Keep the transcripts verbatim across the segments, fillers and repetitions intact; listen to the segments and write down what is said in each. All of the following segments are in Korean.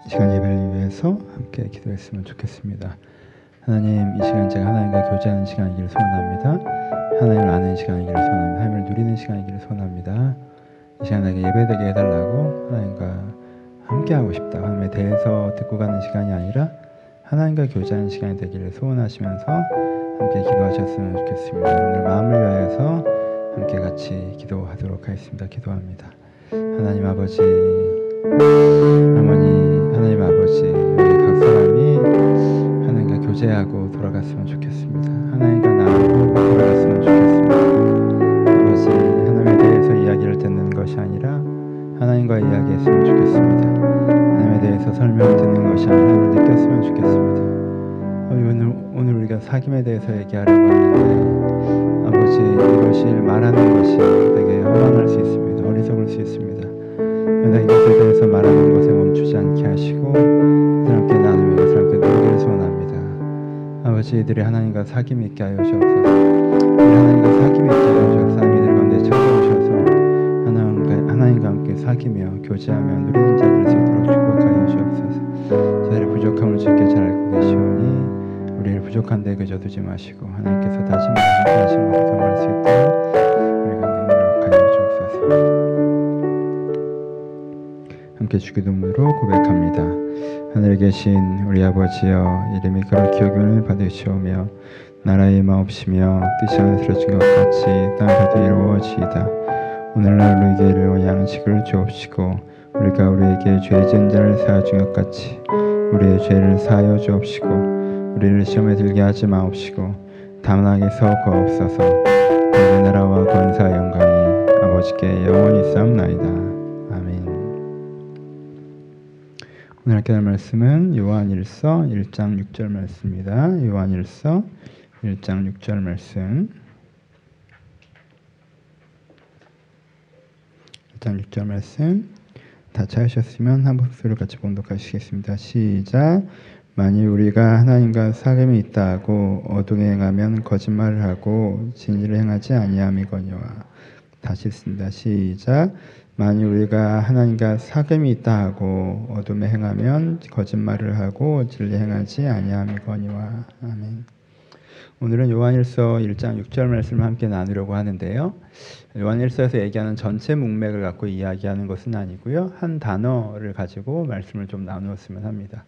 시간 예배를 위해서 함께 기도했으면 좋겠습니다. 하나님, 이 시간 제가 하나님과 교제하는 시간이기를 소원합니다. 하나님을 아는 시간이기를 소원합니다. 하나님을 누리는 시간이기를 소원합니다. 이 시간 나에게 예배되게 해달라고 하나님과 함께하고 싶다. 하나님에 대해서 듣고 가는 시간이 아니라 하나님과 교제하는 시간이 되기를 소원하시면서 함께 기도하셨으면 좋겠습니다. 오늘 마음을 위하여서 함께 같이 기도하도록 하겠습니다. 기도합니다. 하나님 아버지, 어머니, 하나님 아버지, 우리 각 사람이 하나님과 교제하고 돌아갔으면 좋겠습니다. 하나님과 나누고 돌아갔으면 좋겠습니다. 아버지, 하나님에 대해서 이야기를 듣는 것이 아니라 하나님과 이야기했으면 좋겠습니다. 하나님에 대해서 설명을 듣는 것이 아니라 하나님을 느꼈으면 좋겠습니다. 오늘, 오늘 우리가 사귐에 대해서 얘기하려고 하는데 아버지, 이것이 말하는 것이 되게 허망할 수 있습니다. 어리석을 수 있습니다. 그러나 이것에 대해서 말하는 것에 멈추지 않게 하시고 사람께 나누며 이것을 함께 누리기를 소원합니다. 아버지, 이들이 하나님과 사귐 있게 하여 주옵소서. 하나님과 사귐 있게 하여 주옵소서. 하나님 이들 가운데 찾아오셔서 하나님과, 하나님과 함께 사귀며 교제하며 누리는 자들을 수 있도록 축복하여 주옵소서. 저희의 부족함을 주께 잘 알고 계시오니 우리를 부족한 데 그저 두지 마시고 하나님께서 다시 함께 하신 것을 경험할 수 있도록 우리 가운데 능력하여 주옵소서. 함께 주기도문으로 고백합니다. 하늘에 계신 우리 아버지여, 이름이 거룩히 여김을 받으시오며 나라의 마옵시며 뜻이 하늘에 이루어진 것 같이 땅에서도 이루어지이다. 오늘날 우리에게 양식을 주옵시고 우리가 우리에게 죄 지은 자를 사하여 준 것 같이 우리의 죄를 사하여 주옵시고 우리를 시험에 들게 하지 마옵시고 다만 악에서 구하옵소서. 너의 나라와 권세와 영광이 아버지께 영원히 있사옵나이다. 아멘. 오늘 함께 할 말씀은 요한일서 일 장 육 절 말씀입니다. 요한일서 일 장 육 절 말씀. 일 장 육 절 말씀 다 찾으셨으면 한 목소리로 같이 봉독하시겠습니다. 시작. 만일 우리가 하나님과 사귐이 있다 하고 어둠에 행하면 거짓말을 하고 진리를 행하지 아니함이거니와. 다시 읽습니다. 시작. 만일 우리가 하나님과 사귐이 있다 하고 어둠에 행하면 거짓말을 하고 진리 행하지 아니함이거니와. 아멘. 오늘은 요한일서 일 장 육 절 말씀을 함께 나누려고 하는데요. 요한일서에서 얘기하는 전체 문맥을 갖고 이야기하는 것은 아니고요. 한 단어를 가지고 말씀을 좀 나누었으면 합니다.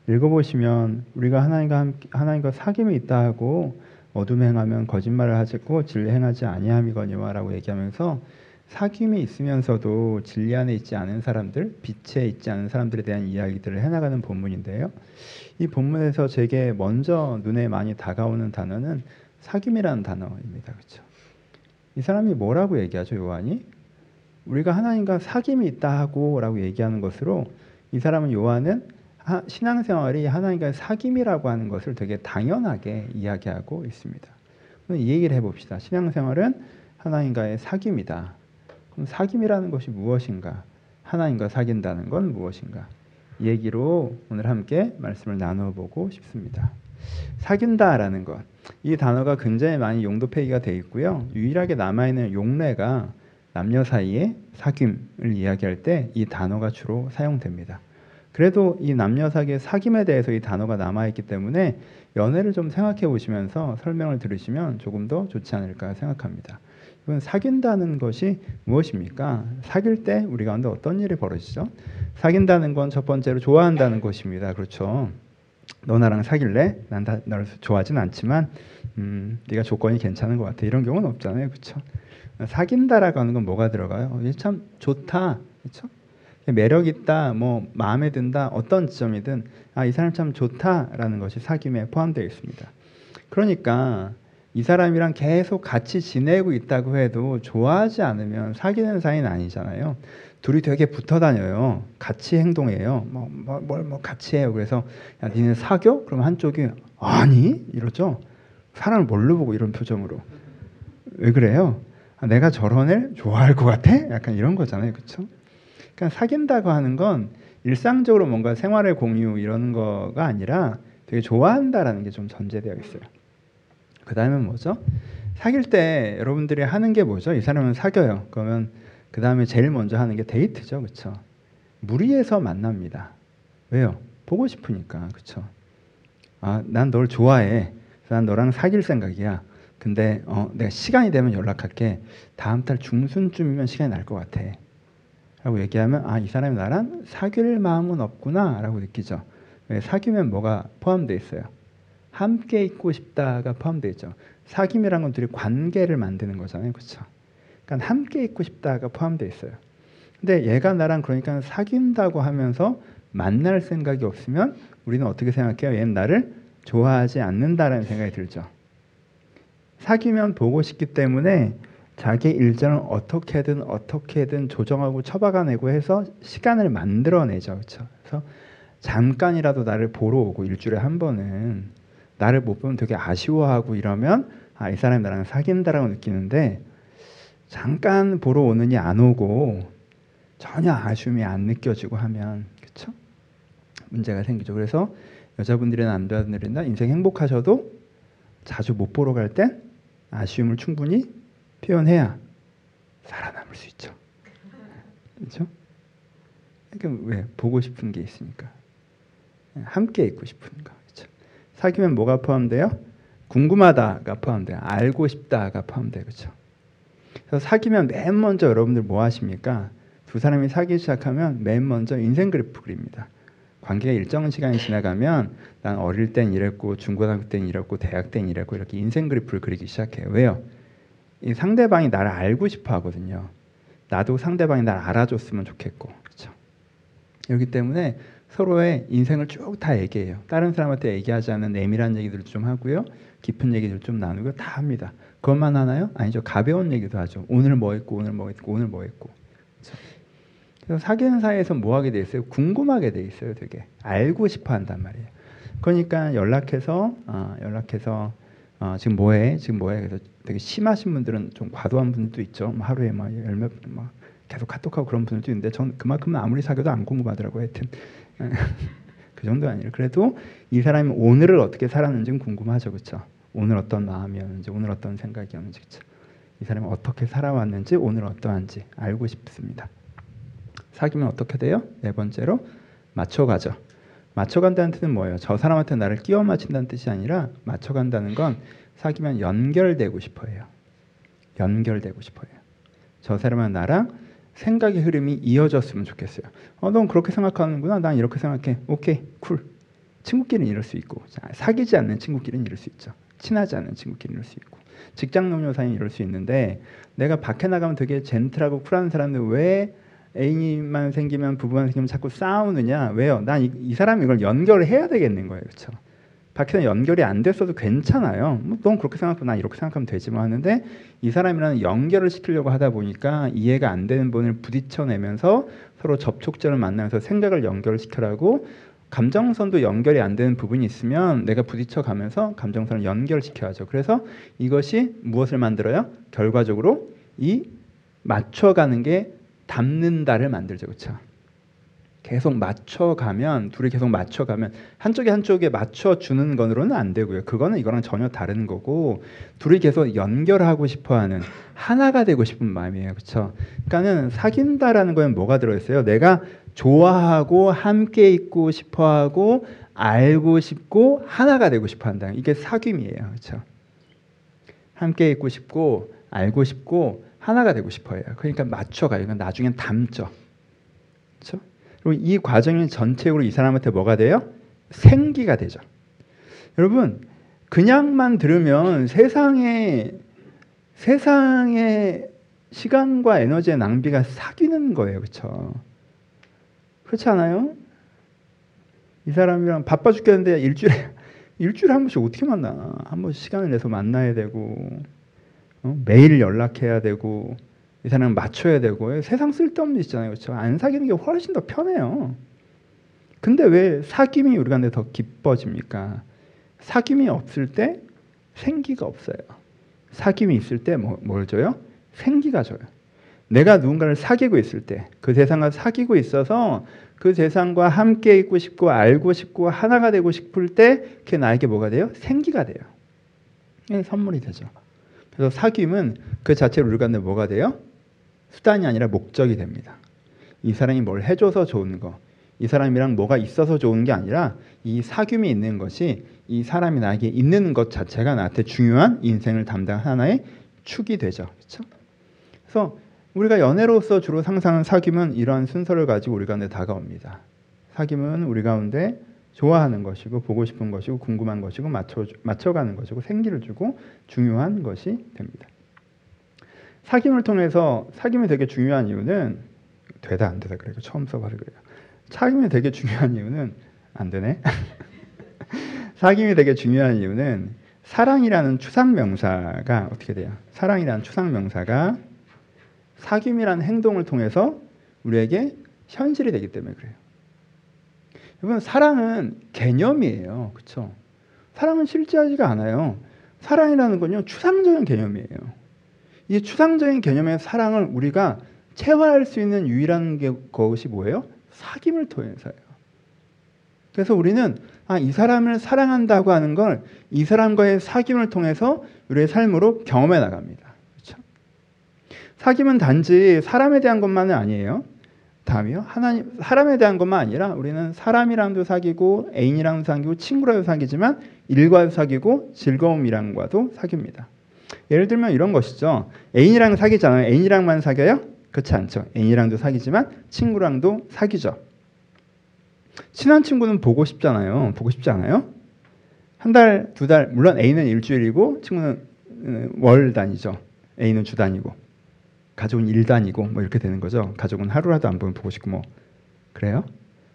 읽어보시면 우리가 하나님과 함께, 하나님과 사귐이 있다 하고 어둠에 행하면 거짓말을 하고 진리 행하지 아니함이거니와 라고 얘기하면서 사귐이 있으면서도 진리 안에 있지 않은 사람들, 빛에 있지 않은 사람들에 대한 이야기들을 해나가는 본문인데요. 이 본문에서 제게 먼저 눈에 많이 다가오는 단어는 사귐이라는 단어입니다. 그렇죠? 이 사람이 뭐라고 얘기하죠, 요한이? 우리가 하나님과 사귐이 있다 하고 라고 얘기하는 것으로 이 사람은, 요한은 신앙생활이 하나님과의 사귐이라고 하는 것을 되게 당연하게 이야기하고 있습니다. 이 얘기를 해봅시다. 신앙생활은 하나님과의 사귐이다. 그럼 사귐이라는 것이 무엇인가? 하나님과 사귄다는 건 무엇인가? 이 얘기로 오늘 함께 말씀을 나누어 보고 싶습니다. 사귄다라는 것, 이 단어가 굉장히 많이 용도 폐기가 되어 있고요. 유일하게 남아있는 용례가 남녀 사이의 사귐을 이야기할 때 이 단어가 주로 사용됩니다. 그래도 이 남녀 사이의 사귐에 대해서 이 단어가 남아있기 때문에 연애를 좀 생각해 보시면서 설명을 들으시면 조금 더 좋지 않을까 생각합니다. 이건 사귄다는 것이 무엇입니까? 사귈 때 우리 가운데 어떤 일이 벌어지죠? 사귄다는 건 첫 번째로 좋아한다는 것입니다. 그렇죠? 너 나랑 사귈래? 난 다 너를 좋아하진 않지만 음, 네가 조건이 괜찮은 것 같아. 이런 경우는 없잖아요. 그렇죠? 사귄다라고 하는 건 뭐가 들어가요? 참 좋다. 그렇죠? 매력 있다, 뭐 마음에 든다, 어떤 지점이든 아, 이 사람 참 좋다라는 것이 사귐에 포함되어 있습니다. 그러니까 이 사람이랑 계속 같이 지내고 있다고 해도 좋아하지 않으면 사귀는 사이는 아니잖아요. 둘이 되게 붙어 다녀요. 같이 행동해요. 뭐, 뭐, 뭘 뭐 같이 해요. 그래서 야, 니네 사겨? 그럼 한쪽이 아니? 이러죠. 사람을 뭘로 보고 이런 표정으로. 왜 그래요? 아, 내가 저런 애 좋아할 것 같아? 약간 이런 거잖아요. 그렇죠? 그러니까 사귄다고 하는 건 일상적으로 뭔가 생활의 공유 이런 거가 아니라 되게 좋아한다라는 게 좀 전제되어 있어요. 그 다음은 뭐죠? 사귈 때 여러분들이 하는 게 뭐죠? 이 사람은 사겨요. 그러면 그 다음에 제일 먼저 하는 게 데이트죠. 그렇죠? 무리해서 만납니다. 왜요? 보고 싶으니까. 그쵸? 아, 난 널 좋아해. 난 너랑 사귈 생각이야. 근데 어, 내가 시간이 되면 연락할게. 다음 달 중순쯤이면 시간이 날 것 같아. 라고 얘기하면 아, 이 사람이 나랑 사귈 마음은 없구나 라고 느끼죠. 왜? 사귀면 뭐가 포함되어 있어요? 함께 있고 싶다가 포함되어 있죠. 사귐이란 건 둘이 관계를 만드는 거잖아요. 그렇죠? 그러니까 함께 있고 싶다가 포함되어 있어요. 근데 얘가 나랑 그러니까 사귄다고 하면서 만날 생각이 없으면 우리는 어떻게 생각해요? 얘는 나를 좋아하지 않는다라는 생각이 들죠. 사귀면 보고 싶기 때문에 자기 일정을 어떻게든 어떻게든 조정하고 처박아내고 해서 시간을 만들어내죠. 그렇죠? 그래서 잠깐이라도 나를 보러 오고 일주일에 한 번은 나를 못 보면 되게 아쉬워하고 이러면 아, 이 사람이 나랑 사귄다라고 느끼는데 잠깐 보러 오느니 안 오고 전혀 아쉬움이 안 느껴지고 하면 그렇죠? 문제가 생기죠. 그래서 여자분들이나 남자분들이나 인생 행복하셔도 자주 못 보러 갈 땐 아쉬움을 충분히 표현해야 살아남을 수 있죠. 그렇죠? 그러니까 왜? 보고 싶은 게 있으니까. 함께 있고 싶은 거. 그렇죠? 사귀면 뭐가 포함돼요? 궁금하다가 포함돼요. 알고 싶다가 포함돼요. 그렇죠? 그래서 사귀면 맨 먼저 여러분들 뭐 하십니까? 두 사람이 사귀기 시작하면 맨 먼저 인생 그래프 그립니다. 관계가 일정 시간이 지나가면 난 어릴 땐 이랬고 중고등학교 땐 이랬고 대학 땐 이랬고 이렇게 인생 그래프를 그리기 시작해요. 왜요? 이 상대방이 나를 알고 싶어 하거든요. 나도 상대방이 나를 알아줬으면 좋겠고. 그렇죠? 그렇기 때문에 서로의 인생을 쭉 다 얘기해요. 다른 사람한테 얘기하지 않는 내밀한 얘기들도 좀 하고요. 깊은 얘기들 좀 나누고 다 합니다. 그것만 하나요? 아니죠. 가벼운 얘기도 하죠. 오늘 뭐 했고 오늘 뭐 했고 오늘 뭐 했고. 그렇죠? 그래서 사귀는 사이에서 뭐 하게 돼 있어요? 궁금하게 돼 있어요. 되게 알고 싶어 한단 말이에요. 그러니까 연락해서 어, 연락해서 어, 지금 뭐해? 지금 뭐해? 그래서 되게 심하신 분들은 좀 과도한 분들도 있죠. 뭐 하루에 막 열몇 막 계속 카톡하고 그런 분들도 있는데 전 그만큼은 아무리 사귀어도 안 궁금하더라고요. 하여튼 그 정도 아니에요. 그래도 이 사람이 오늘을 어떻게 살았는지는 궁금하죠. 그렇죠? 오늘 어떤 마음이었는지 오늘 어떤 생각이었는지 그렇죠? 이 사람이 어떻게 살아왔는지 오늘 어떠한지 알고 싶습니다. 사귀면 어떻게 돼요? 네 번째로 맞춰가죠. 맞춰간다는 뜻은 뭐예요? 저 사람한테 나를 끼워 맞춘다는 뜻이 아니라 맞춰간다는 건 사귀면 연결되고 싶어해요. 연결되고 싶어해요. 저 사람은 나랑 생각의 흐름이 이어졌으면 좋겠어요. 어, 넌 그렇게 생각하는구나. 난 이렇게 생각해. 오케이, 쿨. 친구끼리는 이럴 수 있고 사귀지 않는 친구끼리는 이럴 수 있죠. 친하지 않는 친구끼리는 이럴 수 있고 직장 동료 사이는 이럴 수 있는데 내가 밖에 나가면 되게 젠틀하고 쿨한 사람들 왜 애인만 생기면 부부만 생기면 자꾸 싸우느냐? 왜요? 난 이 이 사람이 이걸 연결을 해야 되겠는 거예요. 그렇죠? 밖에서 연결이 안 됐어도 괜찮아요. 뭐, 넌 그렇게 생각하고 난 이렇게 생각하면 되지만 하는데 이 사람이랑 연결을 시키려고 하다 보니까 이해가 안 되는 부분을 부딪혀내면서 서로 접촉점을 만나면서 생각을 연결시켜라고 감정선도 연결이 안 되는 부분이 있으면 내가 부딪혀가면서 감정선을 연결시켜야죠. 그래서 이것이 무엇을 만들어요? 결과적으로 이 맞춰가는 게 닮는다를 만들죠. 그렇죠? 계속 맞춰가면 둘이 계속 맞춰가면 한쪽이 한쪽에 맞춰주는 것으로는 안 되고요. 그거는 이거랑 전혀 다른 거고 둘이 계속 연결하고 싶어하는 하나가 되고 싶은 마음이에요. 그렇죠? 그러니까는 사귄다라는 거에 뭐가 들어있어요? 내가 좋아하고 함께 있고 싶어하고 알고 싶고 하나가 되고 싶어한다. 이게 사귐이에요. 그렇죠? 함께 있고 싶고 알고 싶고 하나가 되고 싶어요. 그러니까 맞춰가요. 그러니까 나중엔 닮죠. 그렇죠? 그리고 이 과정이 전체적으로 이 사람한테 뭐가 돼요? 생기가 되죠. 여러분 그냥만 들으면 세상에 세상의 시간과 에너지의 낭비가 사귀는 거예요. 그렇죠? 그렇지 않아요? 이 사람이랑 바빠 죽겠는데 일주일에 일주일에 한 번씩 어떻게 만나? 한 번씩 시간을 내서 만나야 되고 어? 매일 연락해야 되고 이 사람을 맞춰야 되고 세상 쓸데없는 짓이잖아요. 그렇죠? 안 사귀는 게 훨씬 더 편해요. 근데 왜 사귐이 우리 간에 더 기뻐집니까? 사귐이 없을 때 생기가 없어요. 사귐이 있을 때 뭐, 뭘 줘요? 생기가 줘요. 내가 누군가를 사귀고 있을 때 그 세상과 사귀고 있어서 그 세상과 함께 있고 싶고 알고 싶고 하나가 되고 싶을 때 그게 나에게 뭐가 돼요? 생기가 돼요. 이게 선물이 되죠. 그래서 사귐은 그 자체로 우리 간에 뭐가 돼요? 수단이 아니라 목적이 됩니다. 이 사람이 뭘 해줘서 좋은 거, 이 사람이랑 뭐가 있어서 좋은 게 아니라 이 사귐이 있는 것이 이 사람이 나에게 있는 것 자체가 나한테 중요한 인생을 담당하는 하나의 축이 되죠. 그렇죠? 그래서 우리가 연애로서 주로 상상하는 사귐은 이러한 순서를 가지고 우리 가운데 다가옵니다. 사귐은 우리 가운데 좋아하는 것이고 보고 싶은 것이고 궁금한 것이고 맞춰, 맞춰가는 것이고 생기를 주고 중요한 것이 됩니다. 사귐을 통해서 사귐이 되게 중요한 이유는 되다 안 되다 그래요. 처음 써봐서 그래요. 사귐이 되게 중요한 이유는 안 되네. 사귐이 되게 중요한 이유는 사랑이라는 추상명사가 어떻게 돼요? 사랑이라는 추상명사가 사귐이라는 행동을 통해서 우리에게 현실이 되기 때문에 그래요. 여러분 사랑은 개념이에요. 그렇죠? 사랑은 실제하지가 않아요. 사랑이라는 건요 추상적인 개념이에요. 이 추상적인 개념의 사랑을 우리가 체화할 수 있는 유일한 게, 것이 뭐예요? 사귐을 통해서예요. 그래서 우리는 아, 이 사람을 사랑한다고 하는 걸 이 사람과의 사귐을 통해서 우리의 삶으로 경험해 나갑니다. 그렇죠? 사귐은 단지 사람에 대한 것만은 아니에요. 다음이요. 하나님, 사람에 대한 것만 아니라 우리는 사람이랑도 사귀고 애인이랑도 사귀고 친구랑도 사귀지만 일과도 사귀고 즐거움이랑과도 사귀입니다. 예를 들면 이런 것이죠. 애인이랑 사귀잖아요. 애인이랑만 사귀어요? 그렇지 않죠. 애인이랑도 사귀지만 친구랑도 사귀죠. 친한 친구는 보고 싶잖아요. 보고 싶지 않아요? 한 달, 두 달, 물론 A는 일주일이고 친구는 월 단위죠. A는 주 단위고 가족은 일 단위고 뭐 이렇게 되는 거죠. 가족은 하루라도 안 보면 보고 싶고 뭐 그래요?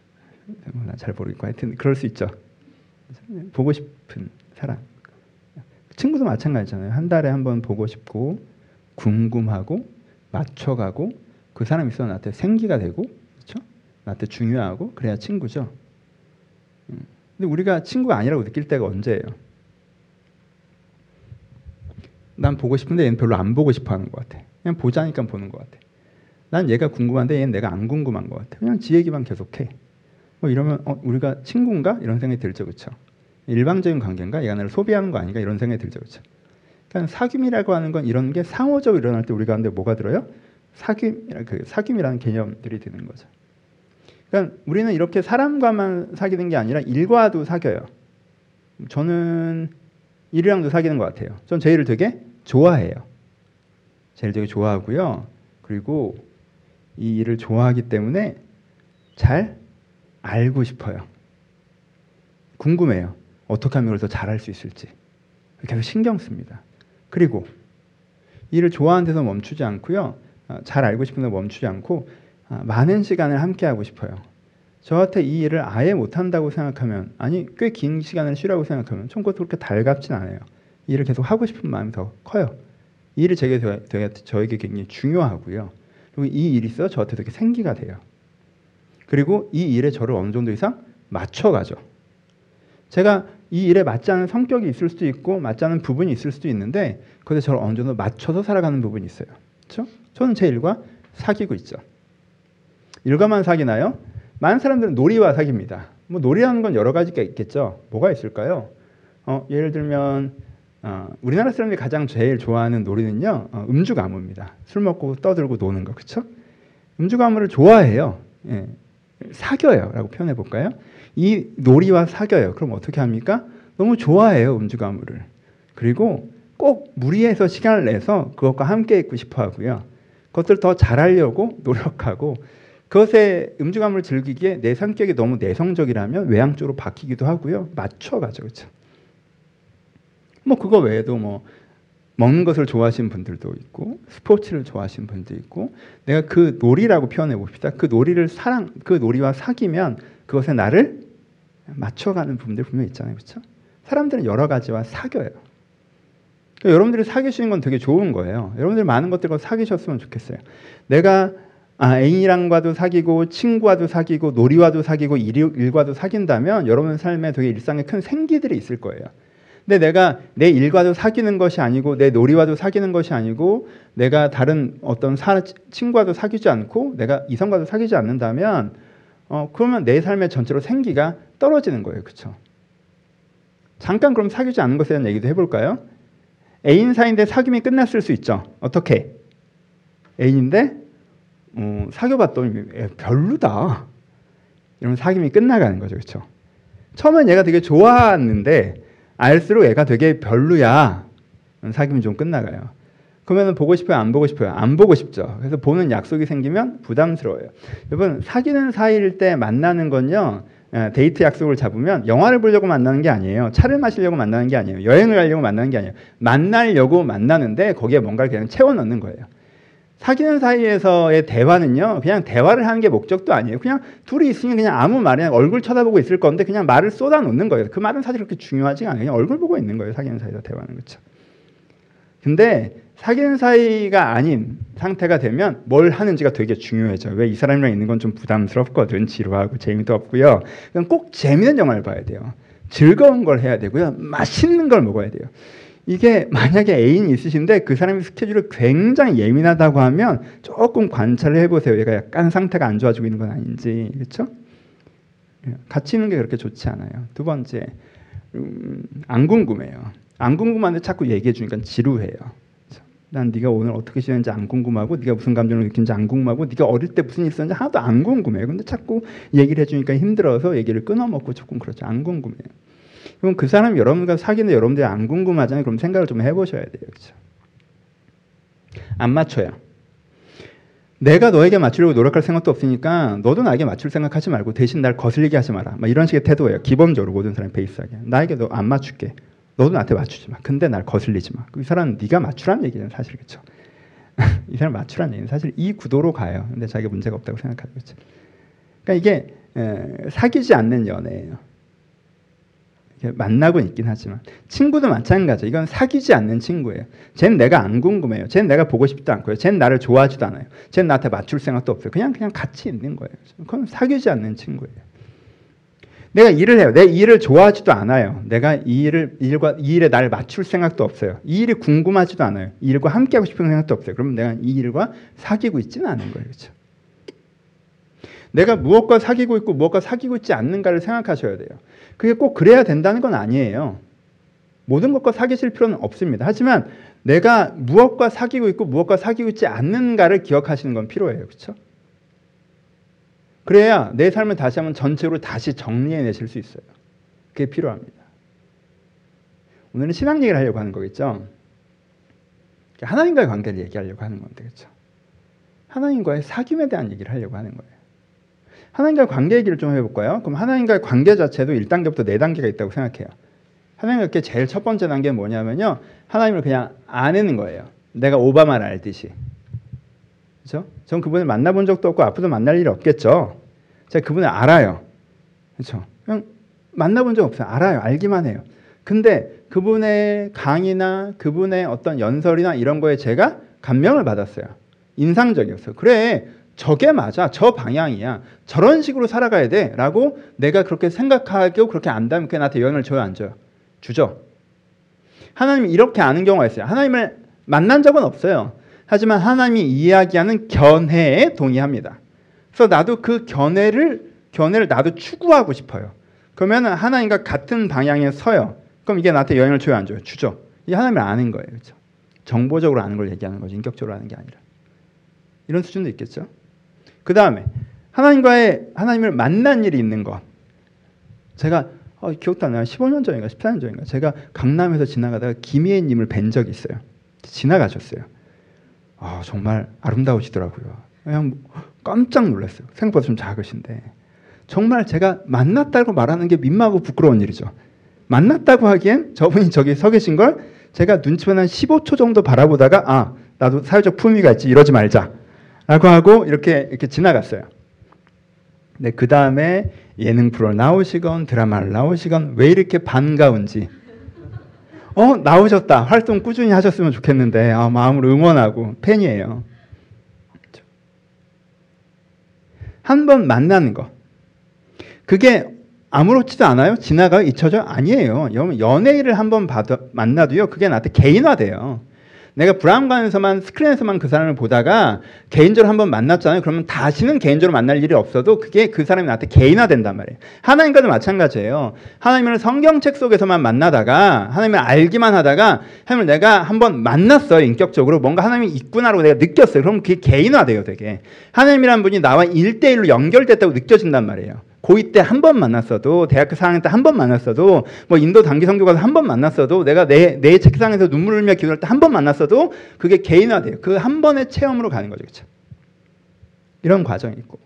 난 잘 모르겠고 하여튼 그럴 수 있죠. 보고 싶은 사람. 친구도 마찬가지잖아요. 한 달에 한 번 보고 싶고 궁금하고 맞춰가고 그 사람 있으면 나한테 생기가 되고 그렇죠? 나한테 중요하고 그래야 친구죠. 근데 우리가 친구가 아니라고 느낄 때가 언제예요? 난 보고 싶은데 얘는 별로 안 보고 싶어 하는 것 같아. 그냥 보자니까 보는 것 같아. 난 얘가 궁금한데 얘는 내가 안 궁금한 것 같아. 그냥 지 얘기만 계속해. 뭐 이러면 어, 우리가 친구인가? 이런 생각이 들죠. 그렇죠? 일방적인 관계인가? 얘가 나를 소비하는 거 아닌가? 이런 생각이 들죠. 그렇죠? 그러니까 사귐이라고 하는 건 이런 게 상호적으로 일어날 때 우리 가운데 뭐가 들어요? 사귐, 그 사귐이라는 개념들이 드는 거죠. 그러니까 우리는 이렇게 사람과만 사귀는 게 아니라 일과도 사귀어요. 저는 일이랑도 사귀는 것 같아요. 전 제 일을 되게 좋아해요. 제 일을 되게 좋아하고요. 그리고 이 일을 좋아하기 때문에 잘 알고 싶어요. 궁금해요. 어떻게 하면 이걸 더 잘할 수 있을지. 계속 신경 씁니다. 그리고 일을 좋아하는 데서 멈추지 않고요. 잘 알고 싶은 데 멈추지 않고 많은 시간을 함께 하고 싶어요. 저한테 이 일을 아예 못한다고 생각하면 아니 꽤 긴 시간을 쉬라고 생각하면 전 그것도 그렇게 달갑진 않아요. 이 일을 계속 하고 싶은 마음이 더 커요. 이 일이 제게, 되게, 저에게 굉장히 중요하고요. 그리고 이 일이 있어 저한테 되게 생기가 돼요. 그리고 이 일에 저를 어느 정도 이상 맞춰가죠. 제가 이 일에 맞지 않은 성격이 있을 수도 있고 맞지 않은 부분이 있을 수도 있는데 그런데 저를 어느 정도 맞춰서 살아가는 부분이 있어요. 그렇죠? 저는 제 일과 사귀고 있죠. 일과만 사귀나요? 많은 사람들은 놀이와 사귀입니다. 뭐 놀이라는 건 여러 가지가 있겠죠. 뭐가 있을까요? 어, 예를 들면 어, 우리나라 사람들이 가장 제일 좋아하는 놀이는요. 어, 음주가무입니다. 술 먹고 떠들고 노는 거. 그렇죠? 음주가무를 좋아해요. 예. 사겨요 라고 표현해 볼까요? 이 놀이와 사겨요. 그럼 어떻게 합니까? 너무 좋아해요. 음주가무를. 그리고 꼭 무리해서 시간을 내서 그것과 함께 있고 싶어 하고요. 그것들을 더 잘하려고 노력하고 그것에 음주감을 즐기기에 내 성격이 너무 내성적이라면 외향 쪽으로 바뀌기도 하고요. 맞춰가죠. 그렇죠? 뭐 그거 외에도 뭐 먹는 것을 좋아하시는 분들도 있고 스포츠를 좋아하시는 분도 있고 내가 그 놀이라고 표현해 봅시다. 그 놀이를 사랑, 그 놀이와 사귀면 그것에 나를 맞춰가는 부분들 분명히 있잖아요. 그렇죠? 사람들은 여러 가지와 사겨요. 그러니까 여러분들이 사귀시는 건 되게 좋은 거예요. 여러분들 많은 것들과 사귀셨으면 좋겠어요. 내가 아, 애인이랑과도 사귀고 친구와도 사귀고 놀이와도 사귀고 일, 일과도 사귄다면 여러분 삶에 되게 일상에 큰 생기들이 있을 거예요. 근데 내가 내 일과도 사귀는 것이 아니고 내 놀이와도 사귀는 것이 아니고 내가 다른 어떤 사, 친구와도 사귀지 않고 내가 이성과도 사귀지 않는다면 어, 그러면 내 삶의 전체로 생기가 떨어지는 거예요. 그렇죠? 잠깐 그럼 사귀지 않는 것에 대한 얘기도 해볼까요? 애인 사이인데 사귐이 끝났을 수 있죠. 어떻게? 애인인데 어, 사귀어봤더니 별로다. 이러면 사귐이 끝나가는 거죠. 그렇죠? 처음엔 얘가 되게 좋았는데 알수록 얘가 되게 별로야. 사귐이 좀 끝나가요. 그러면 보고 싶어요? 안 보고 싶어요? 안 보고 싶죠. 그래서 보는 약속이 생기면 부담스러워요. 여러분, 사귀는 사이일 때 만나는 건요, 데이트 약속을 잡으면 영화를 보려고 만나는 게 아니에요. 차를 마시려고 만나는 게 아니에요. 여행을 가려고 만나는 게 아니에요. 만나려고 만나는데 거기에 뭔가를 그냥 채워 넣는 거예요. 사귀는 사이에서의 대화는요, 그냥 대화를 하는 게 목적도 아니에요. 그냥 둘이 있으면 그냥 아무 말이나 얼굴 쳐다보고 있을 건데 그냥 말을 쏟아 놓는 거예요. 그 말은 사실 그렇게 중요하지가 않아요. 그냥 얼굴 보고 있는 거예요. 사귀는 사이에서 대화는. 그렇죠? 근데 사귀는 사이가 아닌 상태가 되면 뭘 하는지가 되게 중요해져. 왜? 이 사람이랑 있는 건 좀 부담스럽거든. 지루하고 재미도 없고요. 그럼 꼭 재미있는 영화를 봐야 돼요. 즐거운 걸 해야 되고요. 맛있는 걸 먹어야 돼요. 이게 만약에 애인이 있으신데 그 사람이 스케줄이 굉장히 예민하다고 하면 조금 관찰을 해보세요. 얘가 약간 상태가 안 좋아지고 있는 건 아닌지. 그렇죠? 같이 있는 게 그렇게 좋지 않아요. 두 번째, 음, 안 궁금해요. 안 궁금한데 자꾸 얘기해 주니까 지루해요. 난 네가 오늘 어떻게 지냈는지 안 궁금하고 네가 무슨 감정을 느끼는지 안 궁금하고 네가 어릴 때 무슨 일 있었는지 하나도 안 궁금해요. 근데 자꾸 얘기를 해주니까 힘들어서 얘기를 끊어먹고 조금 그렇죠. 안 궁금해요. 그럼 그 사람이 여러분과 사귀는데 여러분들이 안 궁금하잖아요. 그럼 생각을 좀 해보셔야 돼요. 그렇죠? 안 맞춰요. 내가 너에게 맞추려고 노력할 생각도 없으니까 너도 나에게 맞출 생각하지 말고 대신 날 거슬리게 하지 마라. 막 이런 식의 태도예요. 기본적으로 모든 사람이 베이스하게. 나에게 너 안 맞출게. 너도 나한테 맞추지 마. 근데 날 거슬리지 마. 이 사람은 네가 맞추라는 얘기는 사실 그렇죠. 이 사람 맞추라는 얘기는 사실 이 구도로 가요. 근데 자기가 문제가 없다고 생각하죠. 그렇죠? 그러니까 이게 에, 사귀지 않는 연애예요. 만나고 있긴 하지만 친구도 마찬가지죠. 이건 사귀지 않는 친구예요. 쟤는 내가 안 궁금해요. 쟤는 내가 보고 싶지도 않고요. 쟤는 나를 좋아하지도 않아요. 쟤는 나한테 맞출 생각도 없어요. 그냥 그냥 같이 있는 거예요. 그건 사귀지 않는 친구예요. 내가 일을 해요. 내 일을 좋아하지도 않아요. 내가 이 일을 일과 이 일에 나를 맞출 생각도 없어요. 이 일이 궁금하지도 않아요. 이 일과 함께하고 싶은 생각도 없어요. 그러면 내가 이 일과 사귀고 있지는 않은 거예요. 그렇죠? 내가 무엇과 사귀고 있고 무엇과 사귀고 있지 않는가를 생각하셔야 돼요. 그게 꼭 그래야 된다는 건 아니에요. 모든 것과 사귀실 필요는 없습니다. 하지만 내가 무엇과 사귀고 있고 무엇과 사귀고 있지 않는가를 기억하시는 건 필요해요. 그렇죠? 그래야 내 삶을 다시 한번 전체로 다시 정리해내실 수 있어요. 그게 필요합니다. 오늘은 신앙 얘기를 하려고 하는 거겠죠? 하나님과의 관계를 얘기하려고 하는 건데, 그렇죠? 하나님과의 사귐에 대한 얘기를 하려고 하는 거예요. 하나님과의 관계 얘기를 좀 해볼까요? 그럼 하나님과의 관계 자체도 일 단계부터 네 단계가 있다고 생각해요. 하나님과 제일 첫 번째 단계는 뭐냐면요. 하나님을 그냥 아는 거예요. 내가 오바마를 알듯이. 그렇죠? 전 그분을 만나본 적도 없고 앞으로도 만날 일이 없겠죠. 제가 그분을 알아요. 그렇죠? 그냥 만나본 적 없어요. 알아요. 알기만 해요. 근데 그분의 강의나 그분의 어떤 연설이나 이런 거에 제가 감명을 받았어요. 인상적이었어요. 그래, 저게 맞아. 저 방향이야. 저런 식으로 살아가야 돼. 라고 내가 그렇게 생각하고 그렇게 안다면 그게 나한테 영향을 줘요, 안 줘요? 주죠. 하나님이 이렇게 아는 경우가 있어요. 하나님을 만난 적은 없어요. 하지만 하나님이 이야기하는 견해에 동의합니다. 그래서 나도 그 견해를, 견해를 나도 추구하고 싶어요. 그러면 하나님과 같은 방향에 서요. 그럼 이게 나한테 영향을 줘요, 안 줘요? 주죠. 이게 하나님을 아는 거예요. 그렇죠? 정보적으로 아는 걸 얘기하는 거죠. 인격적으로 아는 게 아니라. 이런 수준도 있겠죠. 그 다음에 하나님과의 하나님을 만난 일이 있는 것. 제가 어, 기억도 안 나요. 십오 년 전인가 십사 년 전인가 제가 강남에서 지나가다가 김희애님을 뵌 적이 있어요. 지나가셨어요. 아, 정말 아름다우시더라고요. 그냥 깜짝 놀랐어요. 생각보다 좀 작으신데 정말 제가 만났다고 말하는 게 민망하고 부끄러운 일이죠. 만났다고 하기엔 저분이 저기 서 계신 걸 제가 눈치만 한 십오 초 정도 바라보다가 아, 나도 사회적 품위가 있지 이러지 말자 라고 하고 이렇게 이렇게 지나갔어요. 근데 그 다음에 예능 프로 나오시건 드라마를 나오시건 왜 이렇게 반가운지 어 나오셨다. 활동 꾸준히 하셨으면 좋겠는데 아, 마음으로 응원하고 팬이에요. 한 번 만나는 거. 그게 아무렇지도 않아요? 지나가요? 잊혀져? 아니에요. 여러분 연예인을 한 번 만나도요. 그게 나한테 개인화돼요. 내가 브라운관에서만 스크린에서만 그 사람을 보다가 개인적으로 한번 만났잖아요. 그러면 다시는 개인적으로 만날 일이 없어도 그게 그 사람이 나한테 개인화된단 말이에요. 하나님과도 마찬가지예요. 하나님을 성경책 속에서만 만나다가 하나님을 알기만 하다가 하나님을 내가 한번 만났어요. 인격적으로 뭔가 하나님이 있구나라고 내가 느꼈어요. 그럼 그게 개인화돼요. 되게. 하나님이란 분이 나와 일 대일로 연결됐다고 느껴진단 말이에요. 고이 때 한 번 만났어도, 대학교 사 학년 때 한 번 만났어도, 뭐 인도 단기 선교 가서 한 번 만났어도, 내가 내, 내 책상에서 눈물 흘며 기도할 때 한 번 만났어도 그게 개인화돼요. 그 한 번의 체험으로 가는 거죠. 그렇죠? 이런 과정이 있고.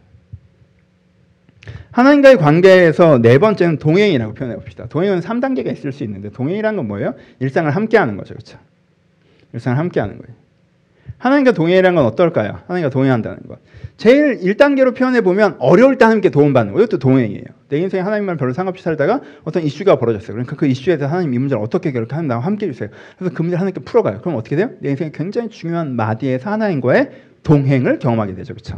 하나님과의 관계에서 네 번째는 동행이라고 표현해 봅시다. 동행은 삼 단계가 있을 수 있는데, 동행이라는 건 뭐예요? 일상을 함께 하는 거죠. 그렇죠? 일상을 함께 하는 거예요. 하나님과 동행이라는 건 어떨까요? 하나님과 동행한다는 것. 제일 일 단계로 표현해 보면 어려울 때 하나님께 도움받는 거. 이것도 동행이에요. 내 인생에 하나님만 별로 상관없이 살다가 어떤 이슈가 벌어졌어요. 그러니까 그 이슈에 대해서 하나님 이 문제를 어떻게 해결할까? 하나님 나와 함께 해주세요. 그래서 그 문제를 하나님께 풀어가요. 그럼 어떻게 돼요? 내 인생에 굉장히 중요한 마디에서 하나님과의 동행을 경험하게 되죠. 그렇죠?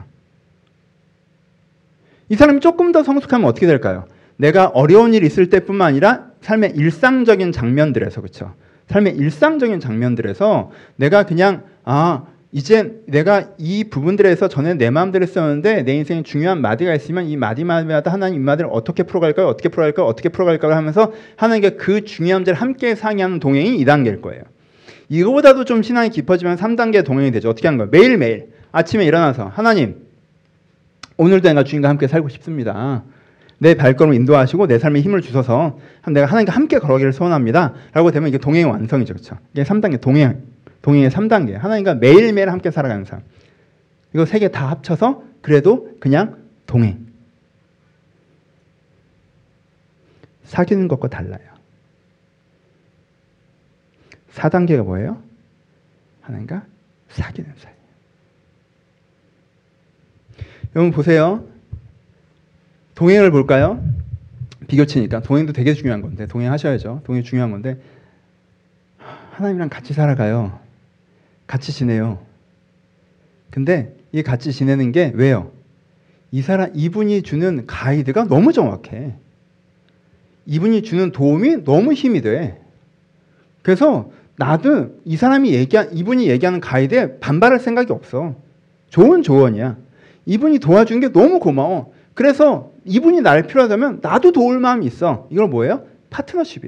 이 사람이 조금 더 성숙하면 어떻게 될까요? 내가 어려운 일이 있을 때뿐만 아니라 삶의 일상적인 장면들에서, 그렇죠? 삶의 일상적인 장면들에서 내가 그냥 아 이제 내가 이 부분들에서 전에 내 마음대로 썼는데 내 인생에 중요한 마디가 있으면 이 마디마다 하나님 이 마디를 어떻게 풀어갈까요? 어떻게 풀어갈까요? 어떻게 풀어갈까요? 하면서 하나님과 그 중요한 문제를 함께 상의하는 동행이 이 단계일 거예요. 이거보다도 좀 신앙이 깊어지면 삼 단계 동행이 되죠. 어떻게 하는 거예요? 매일매일 아침에 일어나서 하나님 오늘도 내가 주님과 함께 살고 싶습니다. 내 발걸음을 인도하시고 내 삶에 힘을 주셔서 내가 하나님과 함께 걸어가기를 소원합니다. 라고 되면 이게 동행의 완성이죠. 그렇죠? 이게 삼 단계 동행. 동행의 삼 단계. 하나님과 매일매일 함께 살아가는 삶. 이거 세 개 다 합쳐서 그래도 그냥 동행. 사귀는 것과 달라요. 사 단계가 뭐예요? 하나님과 사귀는 사이. 여러분 보세요. 동행을 볼까요? 비교치니까. 동행도 되게 중요한 건데 동행하셔야죠. 동행 중요한 건데 하나님이랑 같이 살아가요. 같이 지내요. 근데 이 같이 지내는 게 왜요? 이 사람 이분이 주는 가이드가 너무 정확해. 이분이 주는 도움이 너무 힘이 돼. 그래서 나도 이 사람이 얘기한 이분이 얘기하는 가이드에 반발할 생각이 없어. 좋은 조언이야. 이분이 도와주는 게 너무 고마워. 그래서 이분이 나를 필요하다면 나도 도울 마음이 있어. 이걸 뭐예요? 파트너십이에요.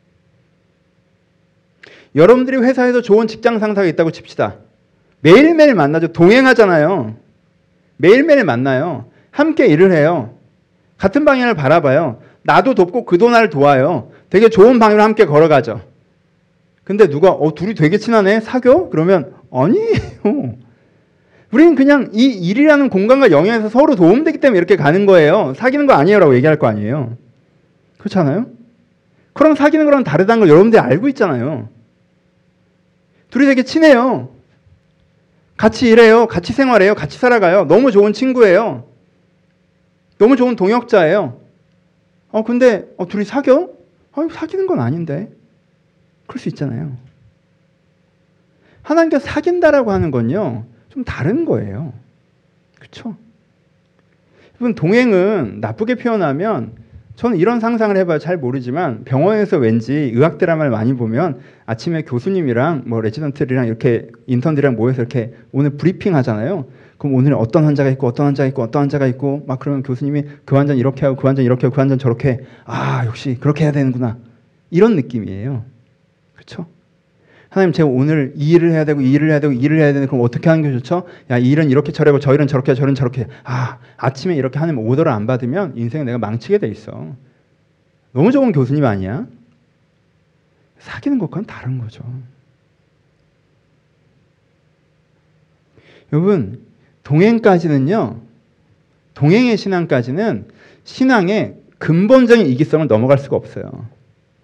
여러분들이 회사에서 좋은 직장 상사가 있다고 칩시다. 매일매일 만나죠. 동행하잖아요. 매일매일 만나요. 함께 일을 해요. 같은 방향을 바라봐요. 나도 돕고 그도 나를 도와요. 되게 좋은 방향으로 함께 걸어가죠. 근데 누가 어 둘이 되게 친하네? 사겨? 그러면 아니에요. 우리는 그냥 이 일이라는 공간과 영역에서 서로 도움되기 때문에 이렇게 가는 거예요. 사귀는 거 아니에요 라고 얘기할 거 아니에요. 그렇지 않아요? 그럼 사귀는 거랑 다르다는 걸 여러분들이 알고 있잖아요. 둘이 되게 친해요. 같이 일해요. 같이 생활해요. 같이 살아가요. 너무 좋은 친구예요. 너무 좋은 동역자예요. 어 근데 어, 둘이 사겨? 어, 사귀는 건 아닌데. 그럴 수 있잖아요. 하나님께 사귄다라고 하는 건요. 좀 다른 거예요. 그렇죠? 여러분 동행은 나쁘게 표현하면 저는 이런 상상을 해봐요. 잘 모르지만 병원에서 왠지 의학 드라마를 많이 보면 아침에 교수님이랑 뭐 레지던트들이랑 이렇게 인턴들이랑 모여서 이렇게 오늘 브리핑 하잖아요. 그럼 오늘 어떤 환자가 있고 어떤 환자가 있고 어떤 환자가 있고 막 그러면 교수님이 그 환자는 이렇게 하고 그 환자는 이렇게 하고 그 환자는 저렇게 해. 아 역시 그렇게 해야 되는구나. 이런 느낌이에요. 그렇죠? 하나님 제가 오늘 이 일을 해야 되고 이 일을 해야 되고 이 일을 해야 되는데 그럼 어떻게 하는 게 좋죠? 야, 이 일은 이렇게 처리하고 저 일은 저렇게 저 일은 저렇게. 아, 아침에 이렇게 하는 오더를 안 받으면 인생에 내가 망치게 돼 있어. 너무 좋은 교수님 아니야? 사귀는 것과는 다른 거죠. 여러분, 동행까지는요. 동행의 신앙까지는 신앙의 근본적인 이기성을 넘어갈 수가 없어요.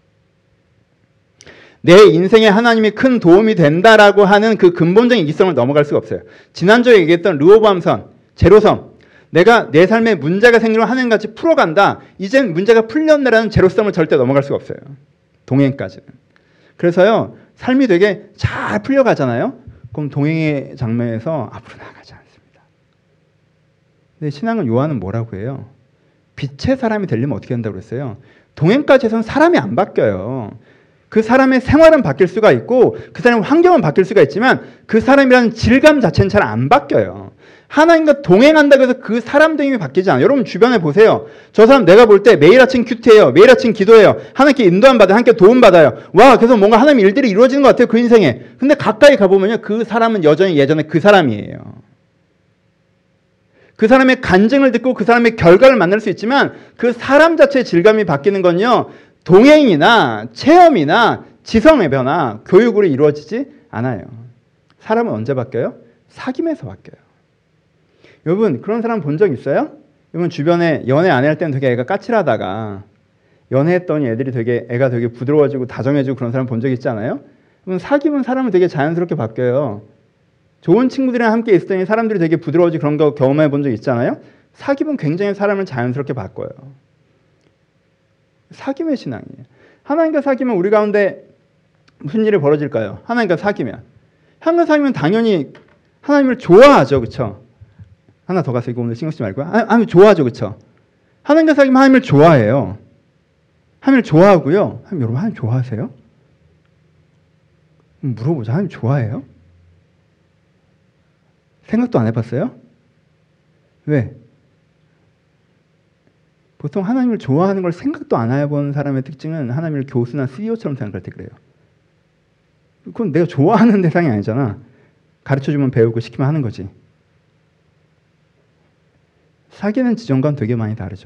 내 인생에 하나님이 큰 도움이 된다라고 하는 그 근본적인 이기성을 넘어갈 수가 없어요. 지난주에 얘기했던 르호보암선, 제로섬. 내가 내 삶에 문제가 생기면 하나님같이 풀어간다. 이젠 문제가 풀렸네라는 제로섬을 절대 넘어갈 수가 없어요. 동행까지는. 그래서요. 삶이 되게 잘 풀려가잖아요. 그럼 동행의 장면에서 앞으로 나아가지 않습니다. 근데 신앙은 요한은 뭐라고 해요? 빛의 사람이 되려면 어떻게 한다고 그랬어요? 동행까지 해서는 사람이 안 바뀌어요. 그 사람의 생활은 바뀔 수가 있고 그 사람의 환경은 바뀔 수가 있지만 그 사람이라는 질감 자체는 잘 안 바뀌어요. 하나님과 동행한다고 해서 그 사람 등이 바뀌지 않아요. 여러분 주변에 보세요. 저 사람 내가 볼 때 매일 아침 큐티해요. 매일 아침 기도해요. 하나님께 인도함 받아요. 하나님께 도움 받아요. 와 그래서 뭔가 하나님 일들이 이루어지는 것 같아요. 그 인생에. 근데 가까이 가보면요. 그 사람은 여전히 예전에 그 사람이에요. 그 사람의 간증을 듣고 그 사람의 결과를 만날 수 있지만 그 사람 자체의 질감이 바뀌는 건요. 동행이나 체험이나 지성의 변화, 교육으로 이루어지지 않아요. 사람은 언제 바뀌어요? 사귐에서 바뀌어요. 여러분 그런 사람 본 적 있어요? 여러분 주변에 연애 안 할 때는 되게 애가 까칠하다가 연애했더니 애들이 되게 애가 되게 부드러워지고 다정해지고 그런 사람 본 적 있지 않아요? 여러분 사귀면 사람은 되게 자연스럽게 바뀌어요. 좋은 친구들이랑 함께 있었더니 사람들이 되게 부드러워지고 그런 거 경험해 본 적 있잖아요. 사귀면 굉장히 사람을 자연스럽게 바꿔요. 사귐의 신앙이에요. 하나님과 사귀면 우리 가운데 무슨 일이 벌어질까요? 하나님과 사귀면 하나님과 사귀면 당연히 하나님을 좋아하죠. 그렇죠? 하나 더 가서 이거 오늘 신경 쓰지 말고요. 하나님 좋아하죠. 그렇죠? 하나님과 사귀면 하나님을 좋아해요. 하나님을 좋아하고요. 하나님, 여러분 하나님 좋아하세요? 물어보자. 하나님 좋아해요? 생각도 안 해봤어요? 왜? 보통 하나님을 좋아하는 걸 생각도 안 해본 사람의 특징은 하나님을 교수나 씨이오처럼 생각할 때 그래요. 그건 내가 좋아하는 대상이 아니잖아. 가르쳐주면 배우고 시키면 하는 거지. 사귀는 지점과는 되게 많이 다르죠.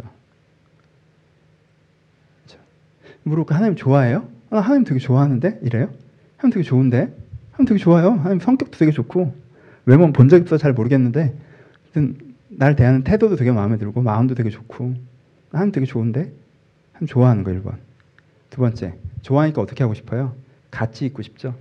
물어볼까? 하나님 좋아해요? 아, 하나님 되게 좋아하는데? 이래요? 하나님 되게 좋은데? 하나님 되게 좋아요. 하나님 성격도 되게 좋고 외모는 본 적 없어서 잘 모르겠는데 날 대하는 태도도 되게 마음에 들고 마음도 되게 좋고 하나님 되게 좋은데? 하나님 좋아하는 거 일 번. 두 번째, 좋아하니까 어떻게 하고 싶어요? 같이 있고 싶죠.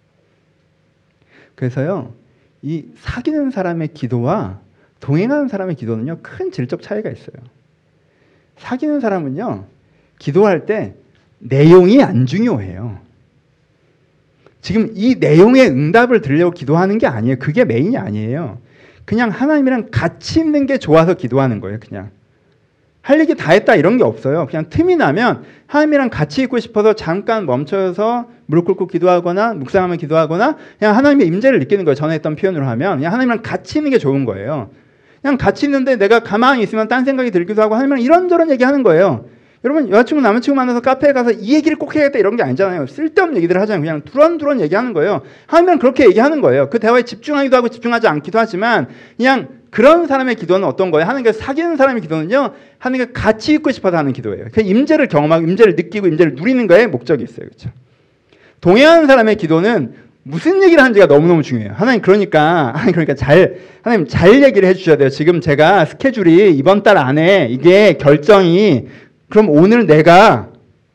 그래서요, 이 사귀는 사람의 기도와 동행하는 사람의 기도는요, 큰 질적 차이가 있어요. 사귀는 사람은요, 기도할 때 내용이 안 중요해요. 지금 이 내용의 응답을 들으려고 기도하는 게 아니에요. 그게 메인이 아니에요. 그냥 하나님이랑 같이 있는 게 좋아서 기도하는 거예요. 그냥 할 얘기 다 했다 이런 게 없어요. 그냥 틈이 나면 하나님이랑 같이 있고 싶어서 잠깐 멈춰서 무릎 꿇고 기도하거나 묵상하며 기도하거나 그냥 하나님의 임재를 느끼는 거예요. 전에 했던 표현으로 하면 그냥 하나님이랑 같이 있는 게 좋은 거예요. 그냥 같이 있는데 내가 가만히 있으면 딴 생각이 들기도 하고 하나님이랑 이런저런 얘기하는 거예요. 여러분 여자친구 남자친구 만나서 카페에 가서 이 얘기를 꼭 해야겠다 이런 게 아니잖아요. 쓸데없는 얘기들을 하잖아요. 그냥 두런두런 얘기하는 거예요. 하나님은 그렇게 얘기하는 거예요. 그 대화에 집중하기도 하고 집중하지 않기도 하지만 그냥 그런 사람의 기도는 어떤 거예요? 하나님과 사귀는 사람의 기도는요. 하나님과 같이 있고 싶어서 하는 기도예요. 그 임재를 경험하고 임재를 느끼고 임재를 누리는 거에 목적이 있어요. 그렇죠? 동행하는 사람의 기도는 무슨 얘기를 하는지가 너무너무 중요해요. 하나님 그러니까 하나님 그러니까 잘 하나님 잘 얘기를 해 주셔야 돼요. 지금 제가 스케줄이 이번 달 안에 이게 결정이 그럼 오늘 내가